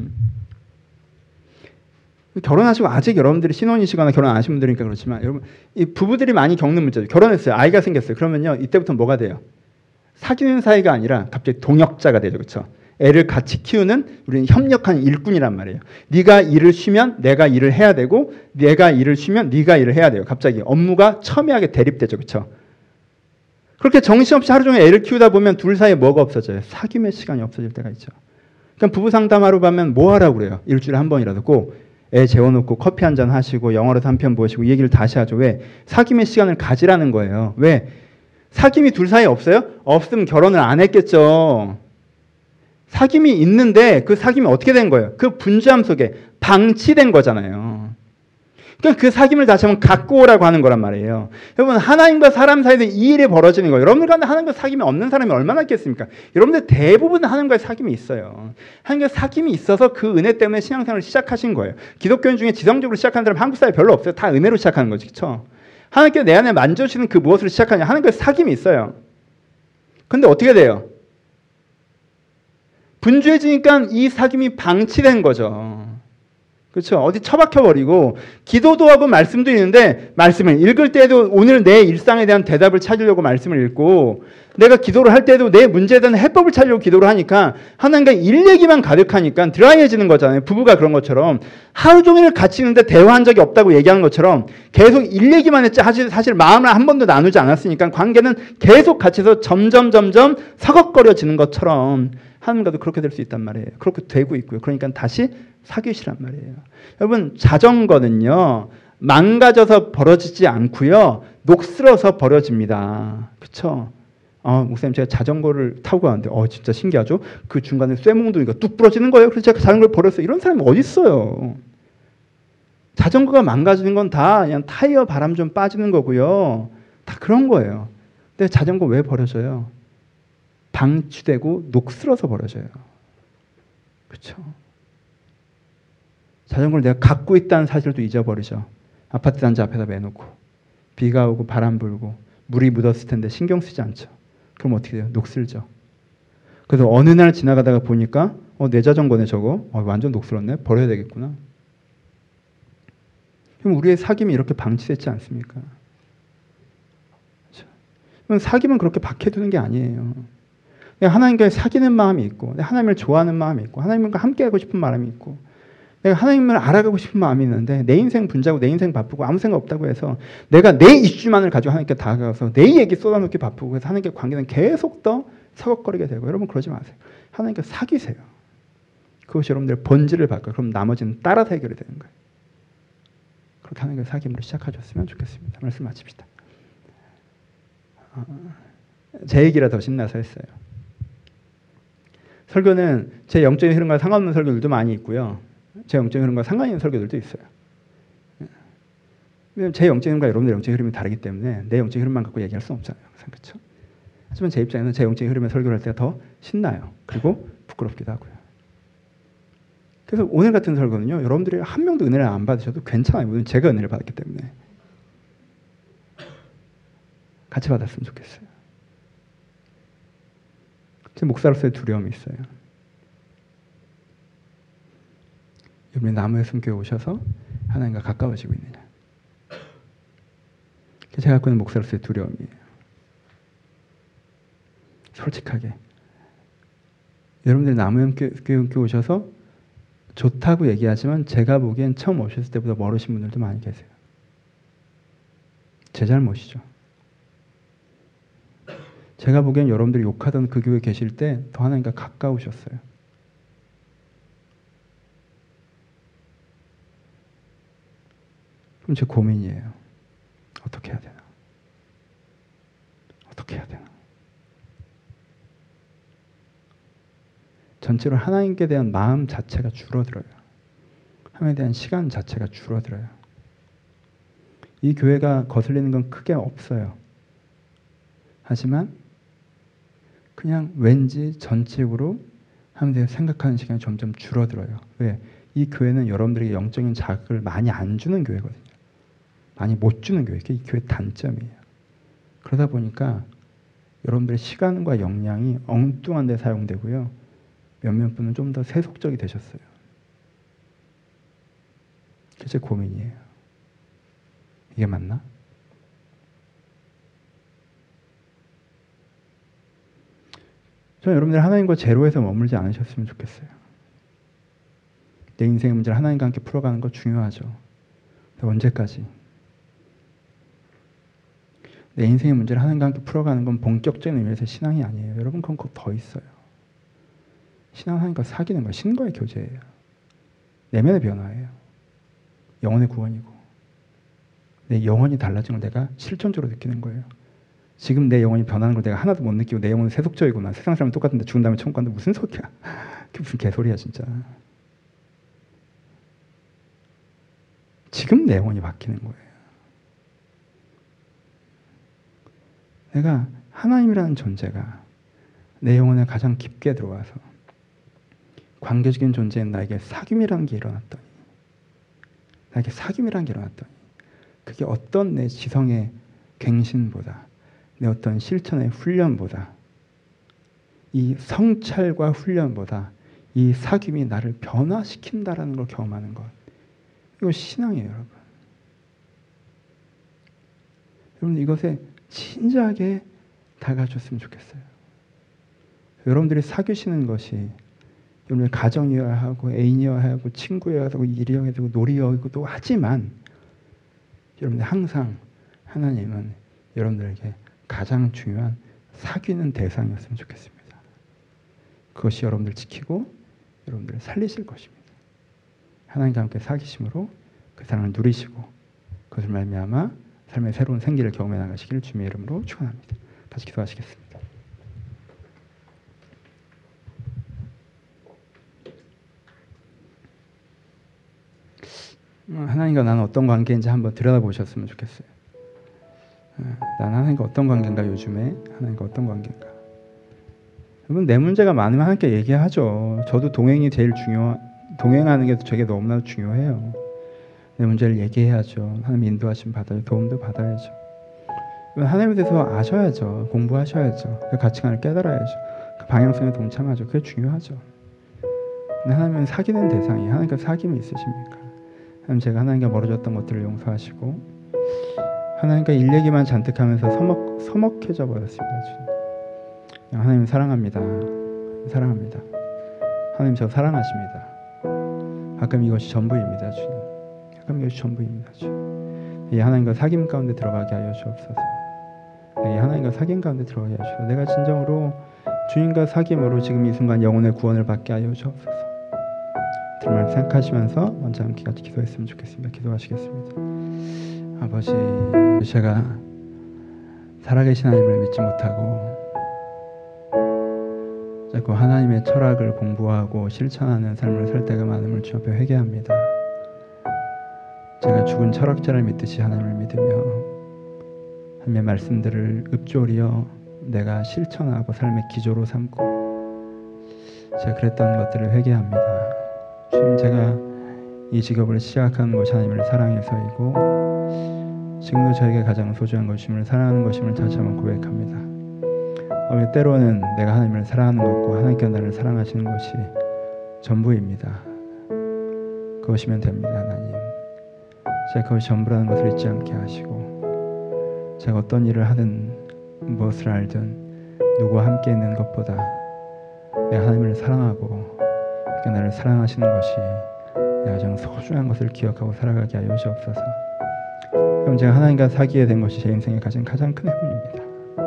결혼하시고 아직 여러분들이 신혼이시거나 결혼 안 하신 분들이니까 그렇지만 여러분 이 부부들이 많이 겪는 문제죠. 결혼했어요. 아이가 생겼어요. 그러면요 이때부터 뭐가 돼요? 사귀는 사이가 아니라 갑자기 동역자가 되죠. 그렇죠? 애를 같이 키우는 우리는 협력하는 일꾼이란 말이에요. 네가 일을 쉬면 내가 일을 해야 되고 내가 일을 쉬면 네가 일을 해야 돼요. 갑자기 업무가 첨예하게 대립되죠. 그렇죠? 그렇게 정신없이 하루 종일 애를 키우다 보면 둘 사이에 뭐가 없어져요? 사귐의 시간이 없어질 때가 있죠. 그러니까 부부 상담하러 가면 뭐 하라고 그래요? 일주일에 한 번이라도 꼭 애 재워놓고 커피 한잔 하시고 영화로도 한 편 보시고 이 얘기를 다시 하죠. 왜? 사귐의 시간을 가지라는 거예요. 왜? 사귐이 둘 사이에 없어요? 없으면 결혼을 안 했겠죠. 사귐이 있는데 그 사귐이 어떻게 된 거예요? 그 분주함 속에 방치된 거잖아요. 그러니까 그 사귐을 다시 한번 갖고 오라고 하는 거란 말이에요. 여러분 하나님과 사람 사이에 이 일이 벌어지는 거예요. 여러분들 가운데 하나님과 사귐이 없는 사람이 얼마나 있겠습니까? 여러분들 대부분 하나님과의 사귐이 있어요. 하나님과 사귐이 있어서 그 은혜 때문에 신앙생활을 시작하신 거예요. 기독교인 중에 지성적으로 시작하는 사람 한국 사회에 별로 없어요. 다 은혜로 시작하는 거지. 그렇죠? 하나님께서 내 안에 만져주시는 그 무엇으로 시작하냐? 하나님과의 사귐이 있어요. 근데 어떻게 돼요? 분주해지니까 이 사귐이 방치된 거죠. 그렇죠? 어디 처박혀버리고 기도도 하고 말씀도 있는데 말씀을 읽을 때도 오늘 내 일상에 대한 대답을 찾으려고 말씀을 읽고 내가 기도를 할 때도 내 문제에 대한 해법을 찾으려고 기도를 하니까 하나님과 일 얘기만 가득하니까 드라이해지는 거잖아요. 부부가 그런 것처럼 하루 종일 같이 있는데 대화한 적이 없다고 얘기하는 것처럼 계속 일 얘기만 했지 사실, 사실 마음을 한 번도 나누지 않았으니까 관계는 계속 같이서 점점 점점 서걱거려지는 것처럼 하나님과도 그렇게 될 수 있단 말이에요. 그렇게 되고 있고요. 그러니까 다시 사귀시란 말이에요. 여러분 자전거는요. 망가져서 벌어지지 않고요. 녹슬어서 벌어집니다. 그렇죠? 아, 목사님 제가 자전거를 타고 가는데 어 진짜 신기하죠? 그 중간에 쇠몽둥이가 뚝 부러지는 거예요. 그래서 제가 자전거를 버렸어요. 이런 사람이 어디 있어요? 자전거가 망가지는 건 다 그냥 타이어 바람 좀 빠지는 거고요. 다 그런 거예요. 근데 자전거 왜 버려져요? 방치되고 녹슬어서 버려져요. 그렇죠? 자전거를 내가 갖고 있다는 사실도 잊어버리죠. 아파트 단지 앞에다 매놓고 비가 오고 바람 불고 물이 묻었을 텐데 신경 쓰지 않죠. 그럼 어떻게 돼요? 녹슬죠. 그래서 어느 날 지나가다가 보니까 어, 내 자전거네 저거. 어, 완전 녹슬었네. 버려야 되겠구나. 그럼 우리의 사귐이 이렇게 방치됐지 않습니까? 그렇죠? 사귐은 그렇게 박해두는 게 아니에요. 하나님과 사귀는 마음이 있고 하나님을 좋아하는 마음이 있고 하나님과 함께하고 싶은 마음이 있고 내가 하나님을 알아가고 싶은 마음이 있는데 내 인생 분자고 내 인생 바쁘고 아무 생각 없다고 해서 내가 내 이슈만을 가지고 하나님께 다가가서 내 얘기 쏟아놓기 바쁘고 해서 하나님께 관계는 계속 더 서걱거리게 되고 여러분 그러지 마세요. 하나님께 사귀세요. 그것이 여러분들의 본질을 바꿔요. 그럼 나머지는 따라서 해결이 되는 거예요. 그렇게 하나님과 사귐으로 시작하셨으면 좋겠습니다. 말씀 마칩시다. 어, 제 얘기라 더 신나서 했어요. 설교는 제 영적인 흐름과 상관없는 설교들도 많이 있고요. 제 영적인 흐름과 상관 있는 설교들도 있어요. 왜냐하면 제 영적인 흐름과 여러분들의 영적인 흐름이 다르기 때문에 내 영적인 흐름만 갖고 얘기할 수 없잖아요. 그렇죠? 하지만 제 입장에서는 제 영적인 흐름의 설교를 할 때가 더 신나요. 그리고 부끄럽기도 하고요. 그래서 오늘 같은 설교는요. 여러분들이 한 명도 은혜를 안 받으셔도 괜찮아요. 오늘 제가 은혜를 받았기 때문에. 같이 받았으면 좋겠어요. 제 목사로서의 두려움이 있어요. 여러분이 나무의 숨교에 오셔서 하나님과 가까워지고 있느냐. 제가 갖고 있는 목사로서의 두려움이에요. 솔직하게. 여러분들이 나무의 숨교에 오셔서 좋다고 얘기하지만 제가 보기엔 처음 오셨을 때보다 멀으신 분들도 많이 계세요. 제 잘못이죠. 제가 보기엔 여러분들이 욕하던 그 교회에 계실 때 더 하나님과 가까우셨어요. 그럼 제 고민이에요. 어떻게 해야 되나? 어떻게 해야 되나? 전체로 하나님께 대한 마음 자체가 줄어들어요. 하나님에 대한 시간 자체가 줄어들어요. 이 교회가 거슬리는 건 크게 없어요. 하지만 그냥 왠지 전체적으로 하면서 생각하는 시간이 점점 줄어들어요. 왜? 이 교회는 여러분들에게 영적인 자극을 많이 안 주는 교회거든요. 많이 못 주는 교회. 그게 이 교회 단점이에요. 그러다 보니까 여러분들의 시간과 역량이 엉뚱한 데 사용되고요. 몇몇 분은 좀 더 세속적이 되셨어요. 그게 제 고민이에요. 이게 맞나? 저는 여러분들 하나님과 제로에서 머물지 않으셨으면 좋겠어요. 내 인생의 문제를 하나님과 함께 풀어가는 거 중요하죠. 언제까지? 내 인생의 문제를 하나님과 함께 풀어가는 건 본격적인 의미에서 신앙이 아니에요. 여러분, 그건 꼭 더 있어요. 신앙은 하나님과 사귀는 거예요. 신과의 교제예요. 내면의 변화예요. 영혼의 구원이고 내 영혼이 달라진 걸 내가 실존적으로 느끼는 거예요. 지금 내 영혼이 변하는 걸 내가 하나도 못 느끼고 내 영혼은 세속적이구나. 세상 사람은 똑같은데 죽은 다음에 천국 간다. 무슨 소리야. 그게 무슨 개소리야 진짜. 지금 내 영혼이 바뀌는 거예요. 내가 하나님이라는 존재가 내 영혼에 가장 깊게 들어와서 관계적인 존재인 나에게 사귐이라는 게 일어났더니 나에게 사귐이라는 게 일어났더니 그게 어떤 내 지성의 갱신보다 내 어떤 실천의 훈련보다 이 성찰과 훈련보다 이 사귐이 나를 변화시킨다라는 걸 경험하는 것. 이거 신앙이에요, 여러분. 여러분 이것에 진지하게 다가가셨으면 좋겠어요. 여러분들이 사귀시는 것이 여러분의 가정이어야 하고 애인이어야 하고 친구여야 하고 일이어야 되고 놀이여야도 하지만 여러분들 항상 하나님은 여러분들에게 가장 중요한 사귀는 대상이었으면 좋겠습니다. 그것이 여러분들 지키고 여러분들을 살리실 것입니다. 하나님과 함께 사귀심으로 그 사랑을 누리시고 그것을 말미암아 삶의 새로운 생기를 경험해 나가시기를 주님의 이름으로 축원합니다. 같이 기도하시겠습니다. 하나님과 나는 어떤 관계인지 한번 들여다보셨으면 좋겠어요. 나는 하나님과 어떤 관계인가, 요즘에 하나님과 어떤 관계인가. 여러분 내 문제가 많으면 하나님께 얘기하죠. 저도 동행이 제일 중요, 동행하는 게 제게 너무나 중요해요. 내 문제를 얘기해야죠. 하나님 인도하심 받아요. 도움도 받아야죠. 하나님에 대해서 아셔야죠. 공부하셔야죠. 그 가치관을 깨달아야죠. 그 방향성에 동참하죠. 그게 중요하죠. 근데 하나님은 사귀는 대상이, 하나님과 사귐이 있으십니까? 하나님, 제가 하나님과 멀어졌던 것들을 용서하시고 하나님과 일 얘기만 잔뜩 하면서 서먹, 서먹해져 버렸습니다. 주님. 하나님 사랑합니다. 사랑합니다. 하나님 저 사랑하십니다. 가끔 이것이 전부입니다. 주님. 가끔 이것이 전부입니다. 주님. 이 하나님과 사귐 가운데 들어가게 하여 주옵소서. 이 하나님과 사귐 가운데 들어가게 하여 주옵소서. 내가 진정으로 주님과 사귐으로 지금 이 순간 영혼의 구원을 받게 하여 주옵소서. 들말 생각하시면서 먼저 함께 같이 기도했으면 좋겠습니다. 기도하시겠습니다. 아버지, 제가 살아계신 하나님을 믿지 못하고 자꾸 하나님의 철학을 공부하고 실천하는 삶을 살 때가 많음을 주 앞에 회개합니다. 제가 죽은 철학자를 믿듯이 하나님을 믿으며 하나님의 말씀들을 읊조리어 내가 실천하고 삶의 기조로 삼고 제가 그랬던 것들을 회개합니다. 주님, 제가 이 직업을 시작하는 것이 하나님을 사랑해서이고 지금도 저에게 가장 소중한 것임을 사랑하는 것임을 다시 한번 고백합니다. 아버지, 때로는 내가 하나님을 사랑하는 것과 하나님께서 나를 사랑하시는 것이 전부입니다. 그것이면 됩니다. 하나님, 제가 그것이 전부라는 것을 잊지 않게 하시고 제가 어떤 일을 하든 무엇을 알든 누구와 함께 있는 것보다 내가 하나님을 사랑하고 나를 사랑하시는 것이 내가 가장 소중한 것을 기억하고 살아가게 하여 주옵소서. 그럼 제가 하나님과 사귀게 된 것이 제 인생에 가진 가장 큰 행운입니다.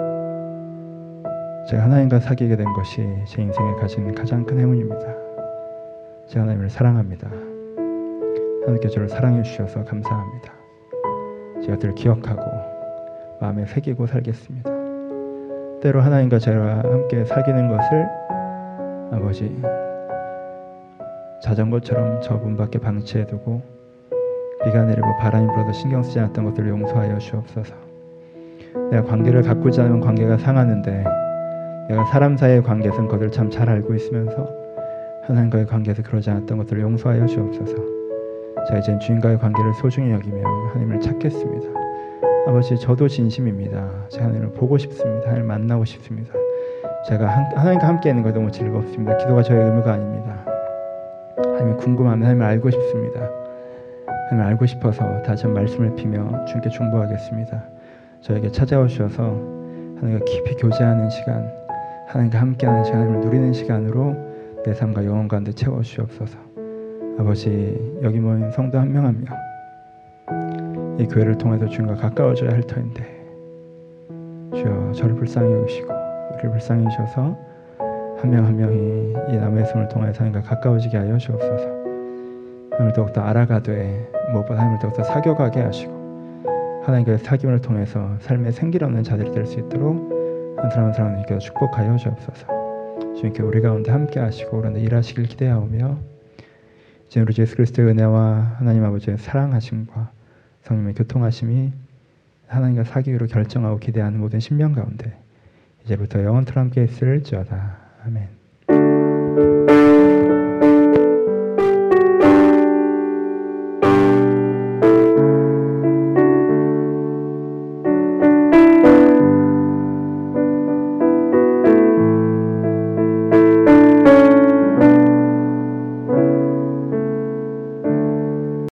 제가 하나님과 사귀게 된 것이 제 인생에 가진 가장 큰 행운입니다. 제가 하나님을 사랑합니다. 하나님께 저를 사랑해 주셔서 감사합니다. 제가 그들을 기억하고 마음에 새기고 살겠습니다. 때로 하나님과 제가 함께 사귀는 것을 아버지 자전거처럼 저 문 밖에 방치해두고 비가 내리고 바람이 불어도 신경 쓰지 않았던 것들을 용서하여 주옵소서. 내가 관계를 가꾸지 않으면 관계가 상하는데 내가 사람 사이의 관계에서는 그것을 참 잘 알고 있으면서 하나님과의 관계에서 그러지 않았던 것들을 용서하여 주옵소서. 제가 이제 주님과의 관계를 소중히 여기며 하나님을 찾겠습니다. 아버지, 저도 진심입니다. 제가 하나님을 보고 싶습니다. 하나님을 만나고 싶습니다. 제가 하나님과 함께 있는 거 너무 즐겁습니다. 기도가 저의 의무가 아닙니다. 하나님이 궁금하면 하나님을 알고 싶습니다. 하나님을 알고 싶어서 다시 한번 말씀을 피며 주님께 중보하겠습니다. 저에게 찾아오셔서 하나님과 깊이 교제하는 시간, 하나님과 함께하는 시간, 하나님을 누리는 시간으로 내 삶과 영혼 가운데 채워주시옵소서. 아버지, 여기 모인 성도 한 명 한 명 이 교회를 통해서 주님과 가까워져야 할 터인데 주여, 저를 불쌍히 여기시고 우리를 불쌍히 여기셔서 한 명 한 명이 이 남의 숨을 통해서 하나님과 가까워지게 하여 주옵소서. 하나님을 더욱더 알아가되 무엇보다 하나님을 더욱더 사겨가게 하시고 하나님과의 사귐을 통해서 삶에 생기 없는 자들이 될 수 있도록 한 사람 한 사람을 이렇게 축복하여 주옵소서. 주님께 우리 가운데 함께 하시고 그런데 일하시길 기대하오며 이제 우리 예수 그리스도의 은혜와 하나님 아버지의 사랑하심과 성령의 교통하심이 하나님과 사귀기로 결정하고 기대하는 모든 신명 가운데 이제부터 영원토록 함께 있을지어다. 아멘.